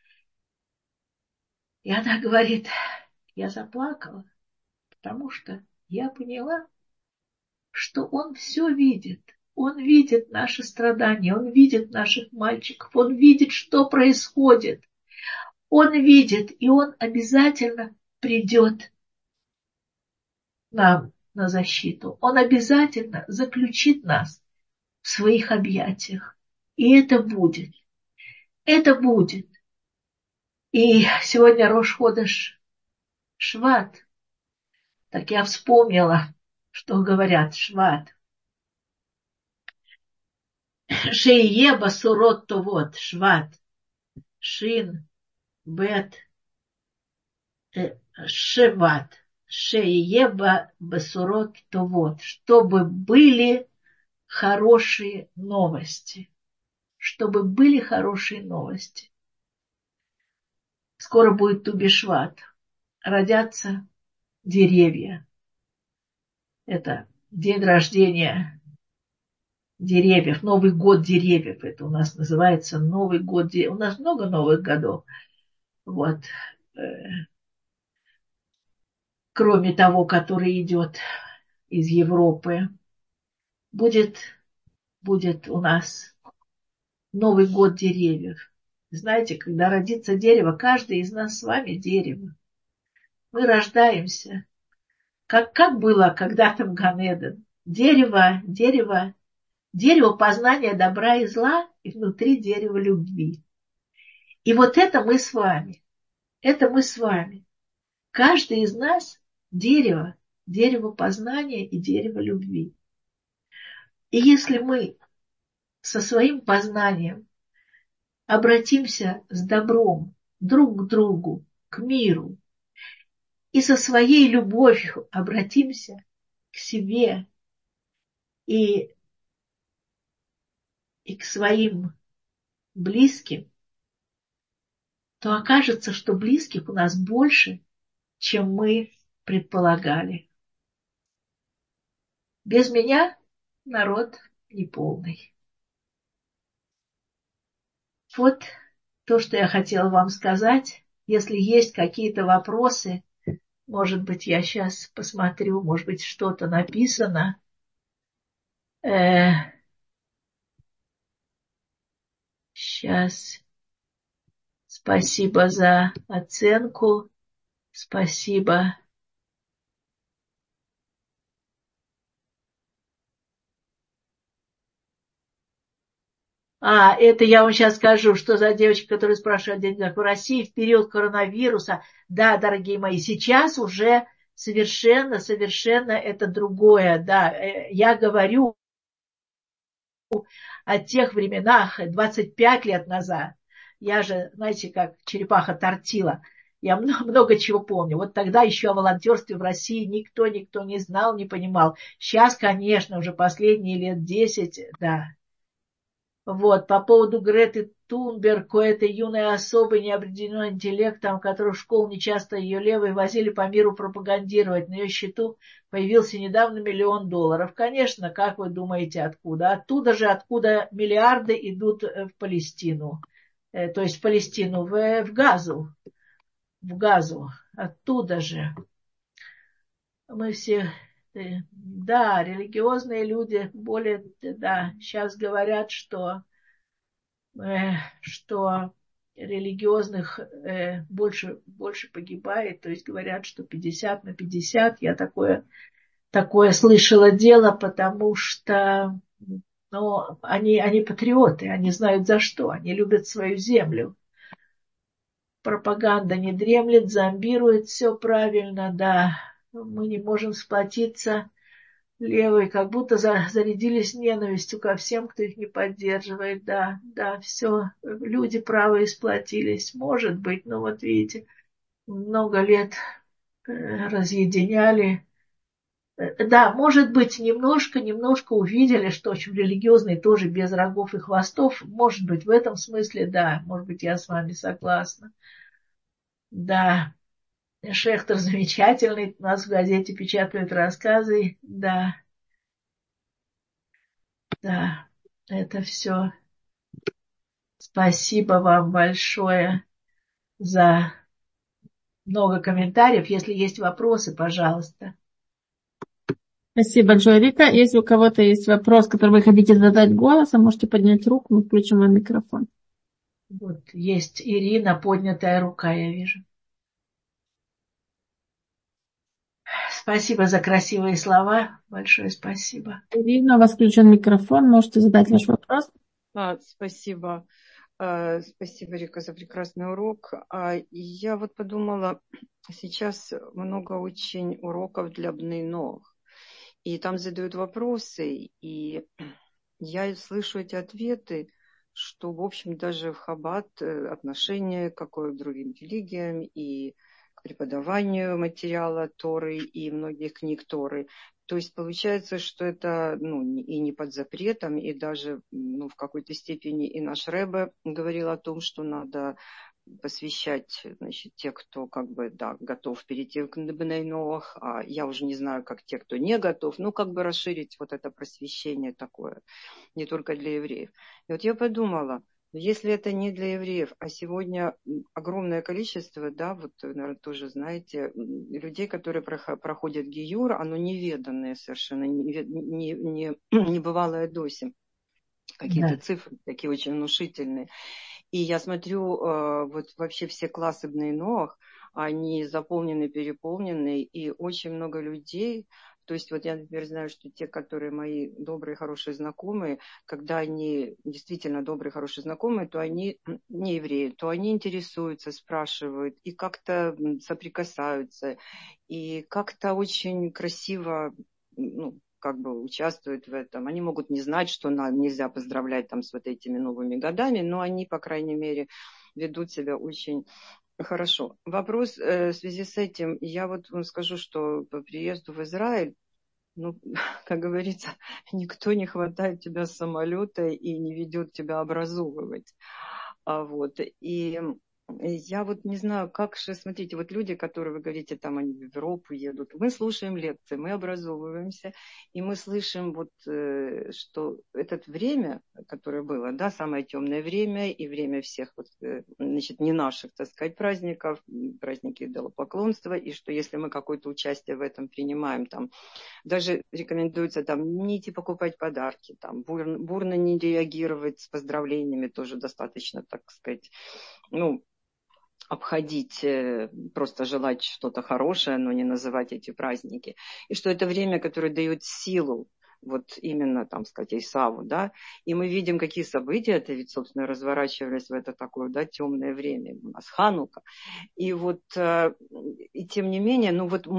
И она говорит, я заплакала, потому что я поняла, что он все видит. Он видит наши страдания, он видит наших мальчиков, он видит, что происходит. Он видит, и он обязательно придет нам на защиту. Он обязательно заключит нас в своих объятиях. И это будет. Это будет. И сегодня Рош ходеш Шват. Так я вспомнила, что говорят Шват. Шее басурот товот. Шват. Шин. Бет. Шеват. шееба басурот то вот, чтобы были хорошие новости. Чтобы были хорошие новости. Скоро будет Ту-Бишват. Родятся деревья. Это день рождения деревьев, Новый год деревьев. Это у нас называется Новый год деревьев. У нас много новых годов. Вот. Кроме того, который идет из Европы. Будет у нас Новый год деревьев. Знаете, когда родится дерево, каждый из нас с вами дерево. Мы рождаемся. Как было когда-то в Ганеден. Дерево познания добра и зла, и внутри дерево любви. И вот это мы с вами. Это мы с вами. Каждый из нас дерево познания и дерево любви. И если мы со своим познанием обратимся с добром друг к другу, к миру, и со своей любовью обратимся к себе и к своим близким, то окажется, что близких у нас больше, чем мы предполагали. Без меня народ неполный. Вот то, что я хотела вам сказать. Если есть какие-то вопросы, может быть, я сейчас посмотрю, может быть, что-то написано. Сейчас. Спасибо за оценку. Спасибо. Это я вам сейчас скажу, что за девочка, которая спрашивает о деньгах в России в период коронавируса. Да, дорогие мои, сейчас уже совершенно это другое. Да, я говорю о тех временах, 25 лет назад. Я же, знаете, как черепаха тортила. Я много чего помню. Вот тогда еще о волонтерстве в России никто не знал, не понимал. Сейчас, конечно, уже последние лет 10, да. Вот, по поводу Греты Тунберг, у этой юной особы неопределенным интеллектом, которую в школу нечасто ее левые возили по миру пропагандировать. На ее счету появился недавно $1 миллион. Конечно, как вы думаете, откуда? Оттуда же, откуда миллиарды идут в Палестину. То есть в Палестину, в Газу. В Газу. Оттуда же. Мы все... Да, религиозные люди более... Да, сейчас говорят, что религиозных больше погибает, то есть говорят, что 50/50. Я такое слышала дело, потому что они патриоты, они знают за что, они любят свою землю. Пропаганда не дремлет, зомбирует все правильно, да. Мы не можем сплотиться. Левые как будто зарядились ненавистью ко всем, кто их не поддерживает. Да, все, люди правые сплотились. Может быть, но вот видите, много лет разъединяли. Да, может быть, немножко увидели, что очень религиозные тоже без рогов и хвостов. Может быть, в этом смысле, да, может быть, я с вами согласна. Да, Шехтер замечательный, у нас в газете печатают рассказы, да. Да, это все. Спасибо вам большое за много комментариев. Если есть вопросы, пожалуйста. Спасибо большое, Рика. Если у кого-то есть вопрос, который вы хотите задать голосом, можете поднять руку, мы включим вам микрофон. Вот есть Ирина, поднятая рука, я вижу. Спасибо за красивые слова. Большое спасибо. Ирина, у вас включен микрофон, можете задать ваш вопрос. Спасибо. Спасибо, Рика, за прекрасный урок. Я вот подумала, сейчас много очень уроков для Бней Ноах. И там задают вопросы, и я слышу эти ответы, что, в общем, даже в Хаббат отношение какое к другим религиям, и к преподаванию материала Торы и многих книг Торы. То есть получается, что это и не под запретом, и даже в какой-то степени и наш Ребе говорил о том, что надо посвящать, значит, те, кто готов перейти к Бней Ноах, а я уже не знаю, как те, кто не готов, расширить вот это просвещение такое, не только для евреев. И вот я подумала, если это не для евреев, а сегодня огромное количество, вы, наверное, тоже знаете, людей, которые проходят гиюр, оно неведанное совершенно, не бывалое доселе. Какие-то цифры такие очень внушительные. И я смотрю, вот вообще все классы Бней Ноах, они заполнены, переполнены, и очень много людей. То есть вот я, например, знаю, что те, которые мои добрые, хорошие знакомые, когда они действительно добрые, хорошие знакомые, то они не евреи, то они интересуются, спрашивают и как-то соприкасаются, и как-то очень красиво, участвуют в этом. Они могут не знать, что нельзя поздравлять с вот этими новыми годами, но они, по крайней мере, ведут себя очень хорошо. Вопрос в связи с этим. Я вот вам скажу, что по приезду в Израиль, как говорится, никто не хватает тебя с самолета и не ведет тебя образовывать. И я вот не знаю, как же, смотрите, вот люди, которые, вы говорите, они в Европу едут, мы слушаем лекции, мы образовываемся, и мы слышим что это время, которое было, самое темное время, и время всех, не наших, так сказать, праздников, праздники идолопоклонства, и что если мы какое-то участие в этом принимаем, даже рекомендуется не идти покупать подарки, бурно не реагировать с поздравлениями, тоже достаточно, так сказать, обходить, просто желать что-то хорошее, но не называть эти праздники. И что это время, которое дает силу, вот именно, сказать, Исаву, и мы видим, какие события это ведь, собственно, разворачивались в это такое, темное время, у нас Ханука. И и тем не менее,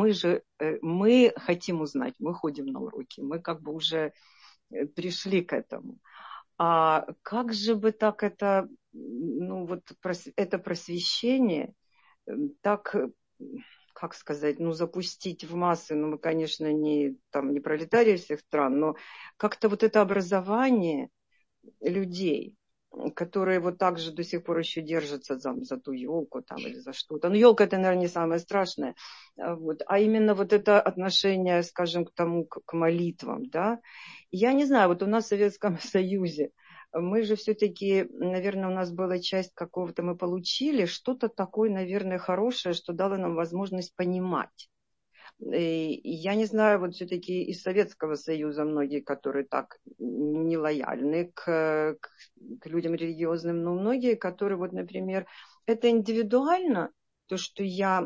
мы хотим узнать, мы ходим на уроки, мы уже пришли к этому. А как же бы так это, это просвещение, так, как сказать, запустить в массы, мы, конечно, не пролетарии всех стран, но как-то это образование людей, которые так же до сих пор еще держатся за ту елку или за что-то. Елка это, наверное, не самое страшное. А именно это отношение, скажем, к молитвам. Я не знаю, у нас в Советском Союзе мы же все-таки, наверное, у нас была часть какого-то, мы получили что-то такое, наверное, хорошее, что дало нам возможность понимать. И я не знаю, все-таки из Советского Союза многие, которые так не лояльны к людям религиозным, но многие, которые, например, это индивидуально, то, что я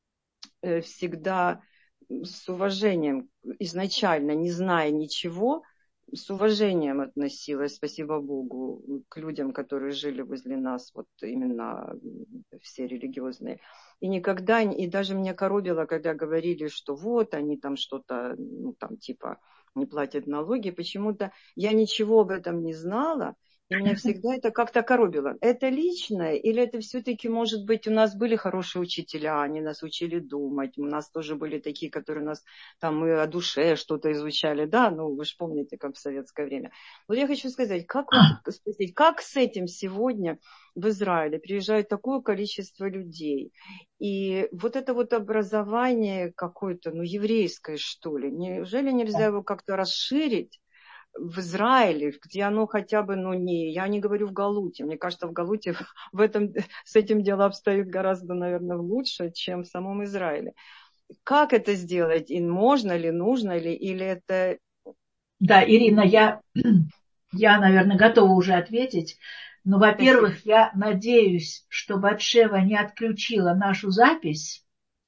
всегда с уважением, изначально не зная ничего, с уважением относилась, спасибо Богу, к людям, которые жили возле нас, именно все религиозные. И никогда, и даже меня коробило, когда говорили, что они что-то, типа не платят налоги. Почему-то я ничего об этом не знала, и меня всегда это как-то коробило. Это личное или это все-таки, может быть, у нас были хорошие учителя, они нас учили думать, у нас тоже были такие, которые нас мы о душе что-то изучали, вы же помните, как в советское время. Я хочу сказать, как с этим сегодня в Израиле приезжает такое количество людей, и это образование какое-то, еврейское, что ли, неужели нельзя его как-то расширить в Израиле, где оно хотя бы, я не говорю в Галуте, мне кажется, в Галуте с этим дело обстоит гораздо, наверное, лучше, чем в самом Израиле. Как это сделать? И можно ли, нужно ли, или это... Да, Ирина, я, наверное, готова уже ответить. Но, во-первых, я надеюсь, что Батшева не отключила нашу запись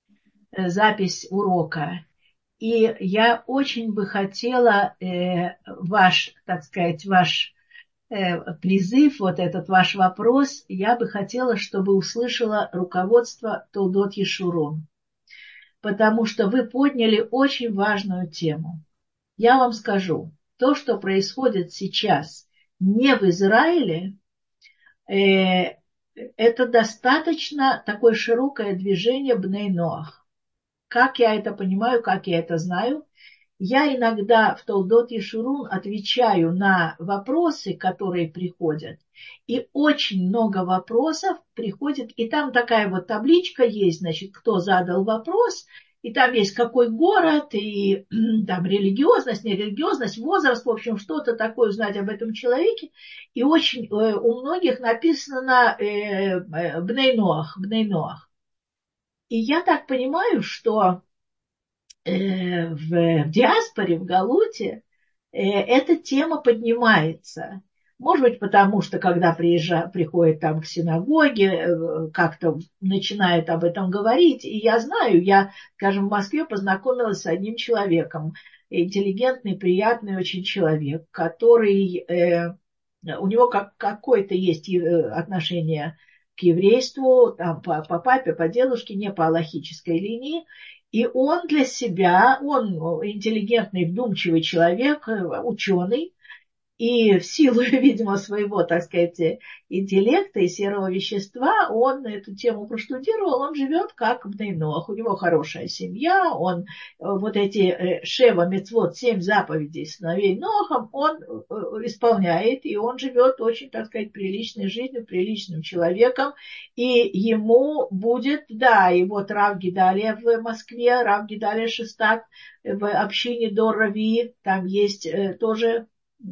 урока. И я очень бы хотела ваш призыв, этот ваш вопрос, я бы хотела, чтобы услышала руководство Толдот Ешурун. Потому что вы подняли очень важную тему. Я вам скажу, то, что происходит сейчас не в Израиле, это достаточно такое широкое движение Бней Ноах. Как я это понимаю, как я это знаю? Я иногда в Толдот Ешурун отвечаю на вопросы, которые приходят. И очень много вопросов приходит. И там такая вот табличка есть, значит, кто задал вопрос. И там есть какой город, и там религиозность, нерелигиозность, возраст, в общем, что-то такое узнать об этом человеке. И очень у многих написано Бней Ноах, Бней Ноах. И я так понимаю, что в диаспоре, в Галуте, эта тема поднимается. Может быть, потому что, когда приходит там к синагоге, как-то начинает об этом говорить. И я знаю, я, скажем, в Москве познакомилась с одним человеком, интеллигентный, приятный очень человек, который, у него какое-то есть отношение к еврейству, там, по папе, по дедушке, не по алахической линии. И он для себя, он интеллигентный, вдумчивый человек, ученый, и в силу, видимо, своего, так сказать, интеллекта и серого вещества, он эту тему проштудировал, он живет как Бней Ноах. У него хорошая семья, он вот эти Шева Мицвот, 7 заповедей сыновей Ноахом, он исполняет, и он живет очень, так сказать, приличной жизнью, приличным человеком, и ему будет, да, и вот Рав Гидалия в Москве, Рав Гидалия Шестак в общине Дор Рави, там есть тоже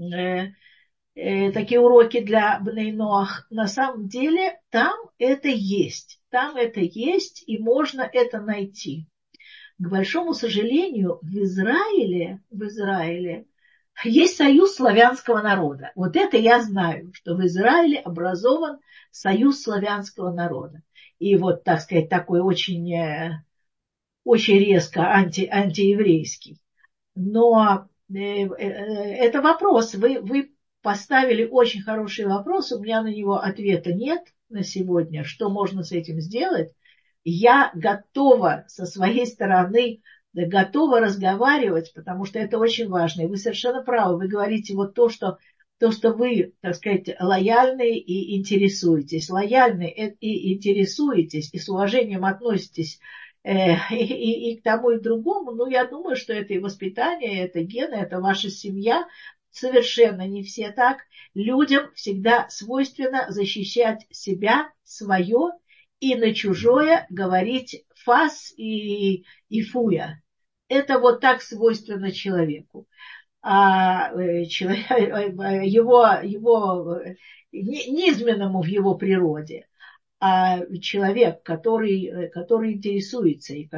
такие уроки для Бней Ноах. На самом деле там это есть. Там это есть, и можно это найти. К большому сожалению, в Израиле есть союз славянского народа. Вот это я знаю, что в Израиле образован союз славянского народа. И вот, так сказать, такой очень, очень резко антиеврейский. Но это вопрос. Вы поставили очень хороший вопрос. У меня на него ответа нет на сегодня. Что можно с этим сделать? Я готова со своей стороны, готова разговаривать, потому что это очень важно. И вы совершенно правы. Вы говорите вот то, что вы, так сказать, лояльны и интересуетесь. Лояльны и интересуетесь, и с уважением относитесь и к тому, и к другому. Ну, я думаю, что это и воспитание, это гены, это ваша семья. Совершенно не все так. Людям всегда свойственно защищать себя, свое, и на чужое говорить фас и фуя. Это вот так свойственно человеку. А его низменному в его природе. А человек, который интересуется и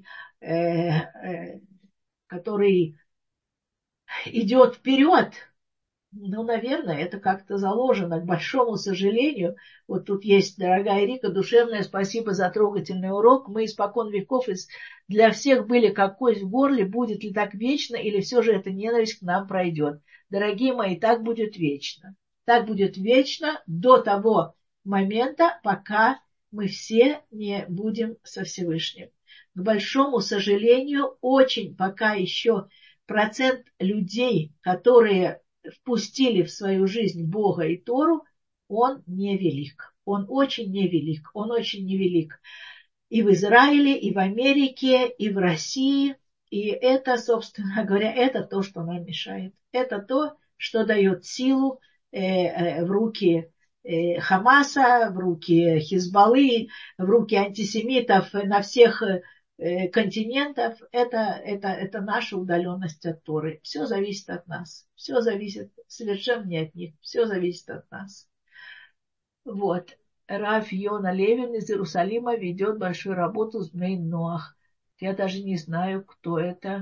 который идет вперед, ну, наверное, это как-то заложено, к большому сожалению. Вот тут есть, дорогая Рика, душевное спасибо за трогательный урок. Мы испокон веков для всех были как кость в горле, будет ли так вечно, или все же эта ненависть к нам пройдет. Дорогие мои, так будет вечно. Так будет вечно до того момента, пока мы все не будем со Всевышним. К большому сожалению, очень пока еще процент людей, которые впустили в свою жизнь Бога и Тору, он невелик. Он очень невелик. Он очень невелик. И в Израиле, и в Америке, и в России. И это, собственно говоря, это то, что нам мешает. Это то, что дает силу в руки Хамаса, в руки Хизбаллы, в руки антисемитов на всех континентов. Это наша удаленность от Торы. Все зависит от нас. Все зависит совершенно не от них. Все зависит от нас. Вот. Рав Йона Левин из Иерусалима ведет большую работу с Бней Ноах. Я даже не знаю, кто это.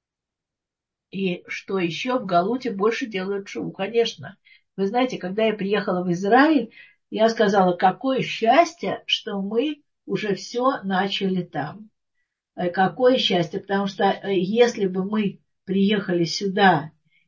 И что еще в Галуте больше делают шоу. Конечно. Вы знаете, когда я приехала в Израиль, я сказала, какое счастье, что мы уже все начали там. Какое счастье, потому что если бы мы приехали сюда,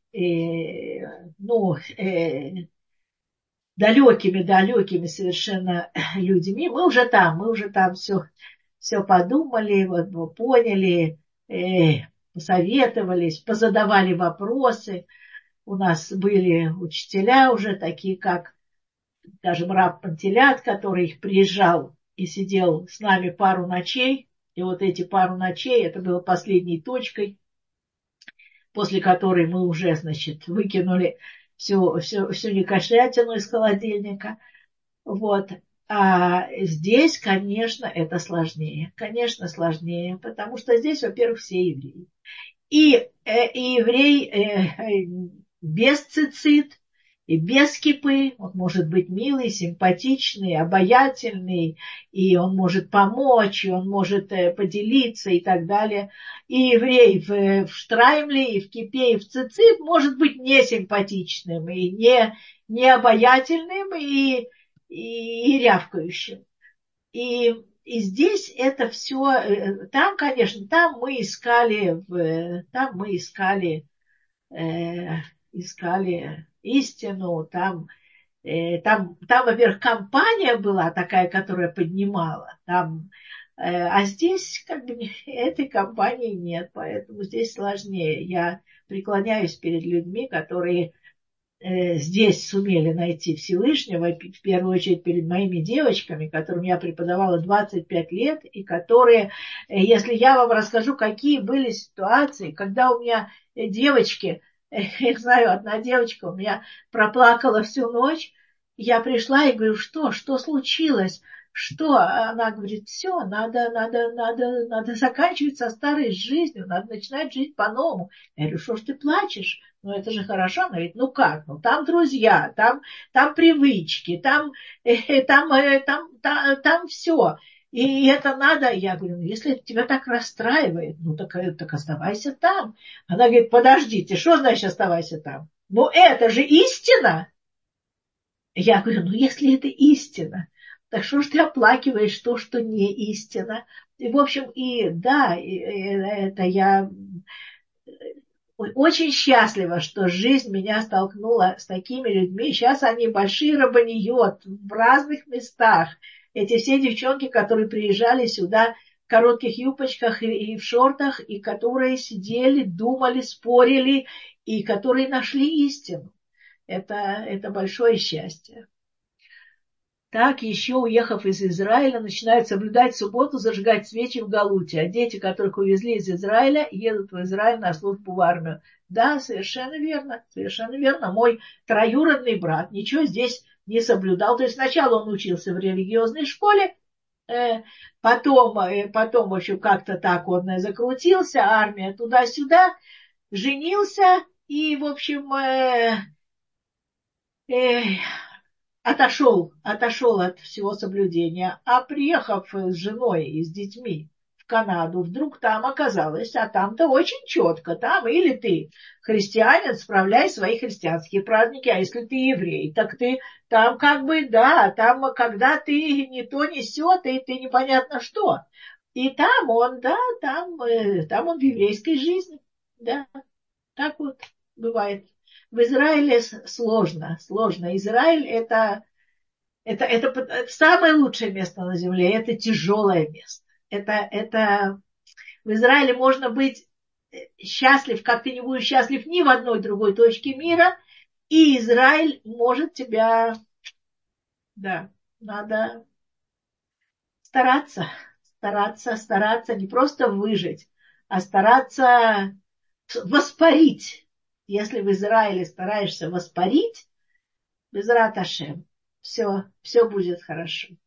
далекими совершенно людьми, мы уже там все подумали, вот, поняли, посоветовались, позадавали вопросы. У нас были учителя уже такие, как скажем, раб Пантелят, который приезжал и сидел с нами пару ночей, и вот эти пару ночей, это было последней точкой, после которой мы уже, значит, выкинули всю некошлятину из холодильника. Вот. А здесь, конечно, это сложнее. Конечно, сложнее, потому что здесь, во-первых, все евреи. И еврей без цицит, и без кипы, он может быть милый, симпатичный, обаятельный, и он может помочь, и он может поделиться и так далее. И еврей в штраймле, и в кипе, и в цицит может быть несимпатичным, и не обаятельным, и рявкающим. И здесь это все, там, конечно, там мы искали истину, во-первых, компания была такая, которая поднимала, а здесь как бы этой компании нет, поэтому здесь сложнее. Я преклоняюсь перед людьми, которые здесь сумели найти Всевышнего, в первую очередь перед моими девочками, которым я преподавала 25 лет, и которые, если я вам расскажу, какие были ситуации, когда у меня девочки, я знаю, одна девочка у меня проплакала всю ночь, я пришла и говорю, что случилось? Что? Она говорит, все, надо заканчивать со старой жизнью, надо начинать жить по-новому. Я говорю, что ж ты плачешь? Ну, это же хорошо. Она говорит, ну как? Ну, там друзья, там привычки, там все. И это надо. Я говорю, ну, если это тебя так расстраивает, ну, так оставайся там. Она говорит, подождите, что значит оставайся там? Ну, это же истина. Я говорю, ну, если это истина, так что ж ты оплакиваешь то, что не истина? И, в общем, это я очень счастлива, что жизнь меня столкнула с такими людьми. Сейчас они большие рабаниот в разных местах. Эти все девчонки, которые приезжали сюда в коротких юбочках и в шортах, и которые сидели, думали, спорили, и которые нашли истину. Это большое счастье. Так, еще уехав из Израиля, начинают соблюдать субботу, зажигать свечи в Галуте. А дети, которых увезли из Израиля, едут в Израиль на службу в армию. Да, совершенно верно, совершенно верно. Мой троюродный брат ничего здесь не соблюдал. То есть сначала он учился в религиозной школе, потом, в общем, как-то так он закрутился, армия туда-сюда, женился и, в общем, отошел от всего соблюдения, а приехав с женой и с детьми в Канаду, вдруг там оказалось, а там-то очень четко, там или ты христианин, справляй свои христианские праздники, а если ты еврей, так ты там как бы, да, там когда ты не то не сё, ты непонятно что. И там он в еврейской жизни, да, так вот бывает. В Израиле сложно. Израиль это самое лучшее место на земле, это тяжелое место. В Израиле можно быть счастлив, как ты не будешь счастлив ни в одной другой точке мира, и Израиль может тебя, да, надо стараться не просто выжить, а стараться воспарить. Если в Израиле стараешься воспарить, Безрат Ашем, все будет хорошо.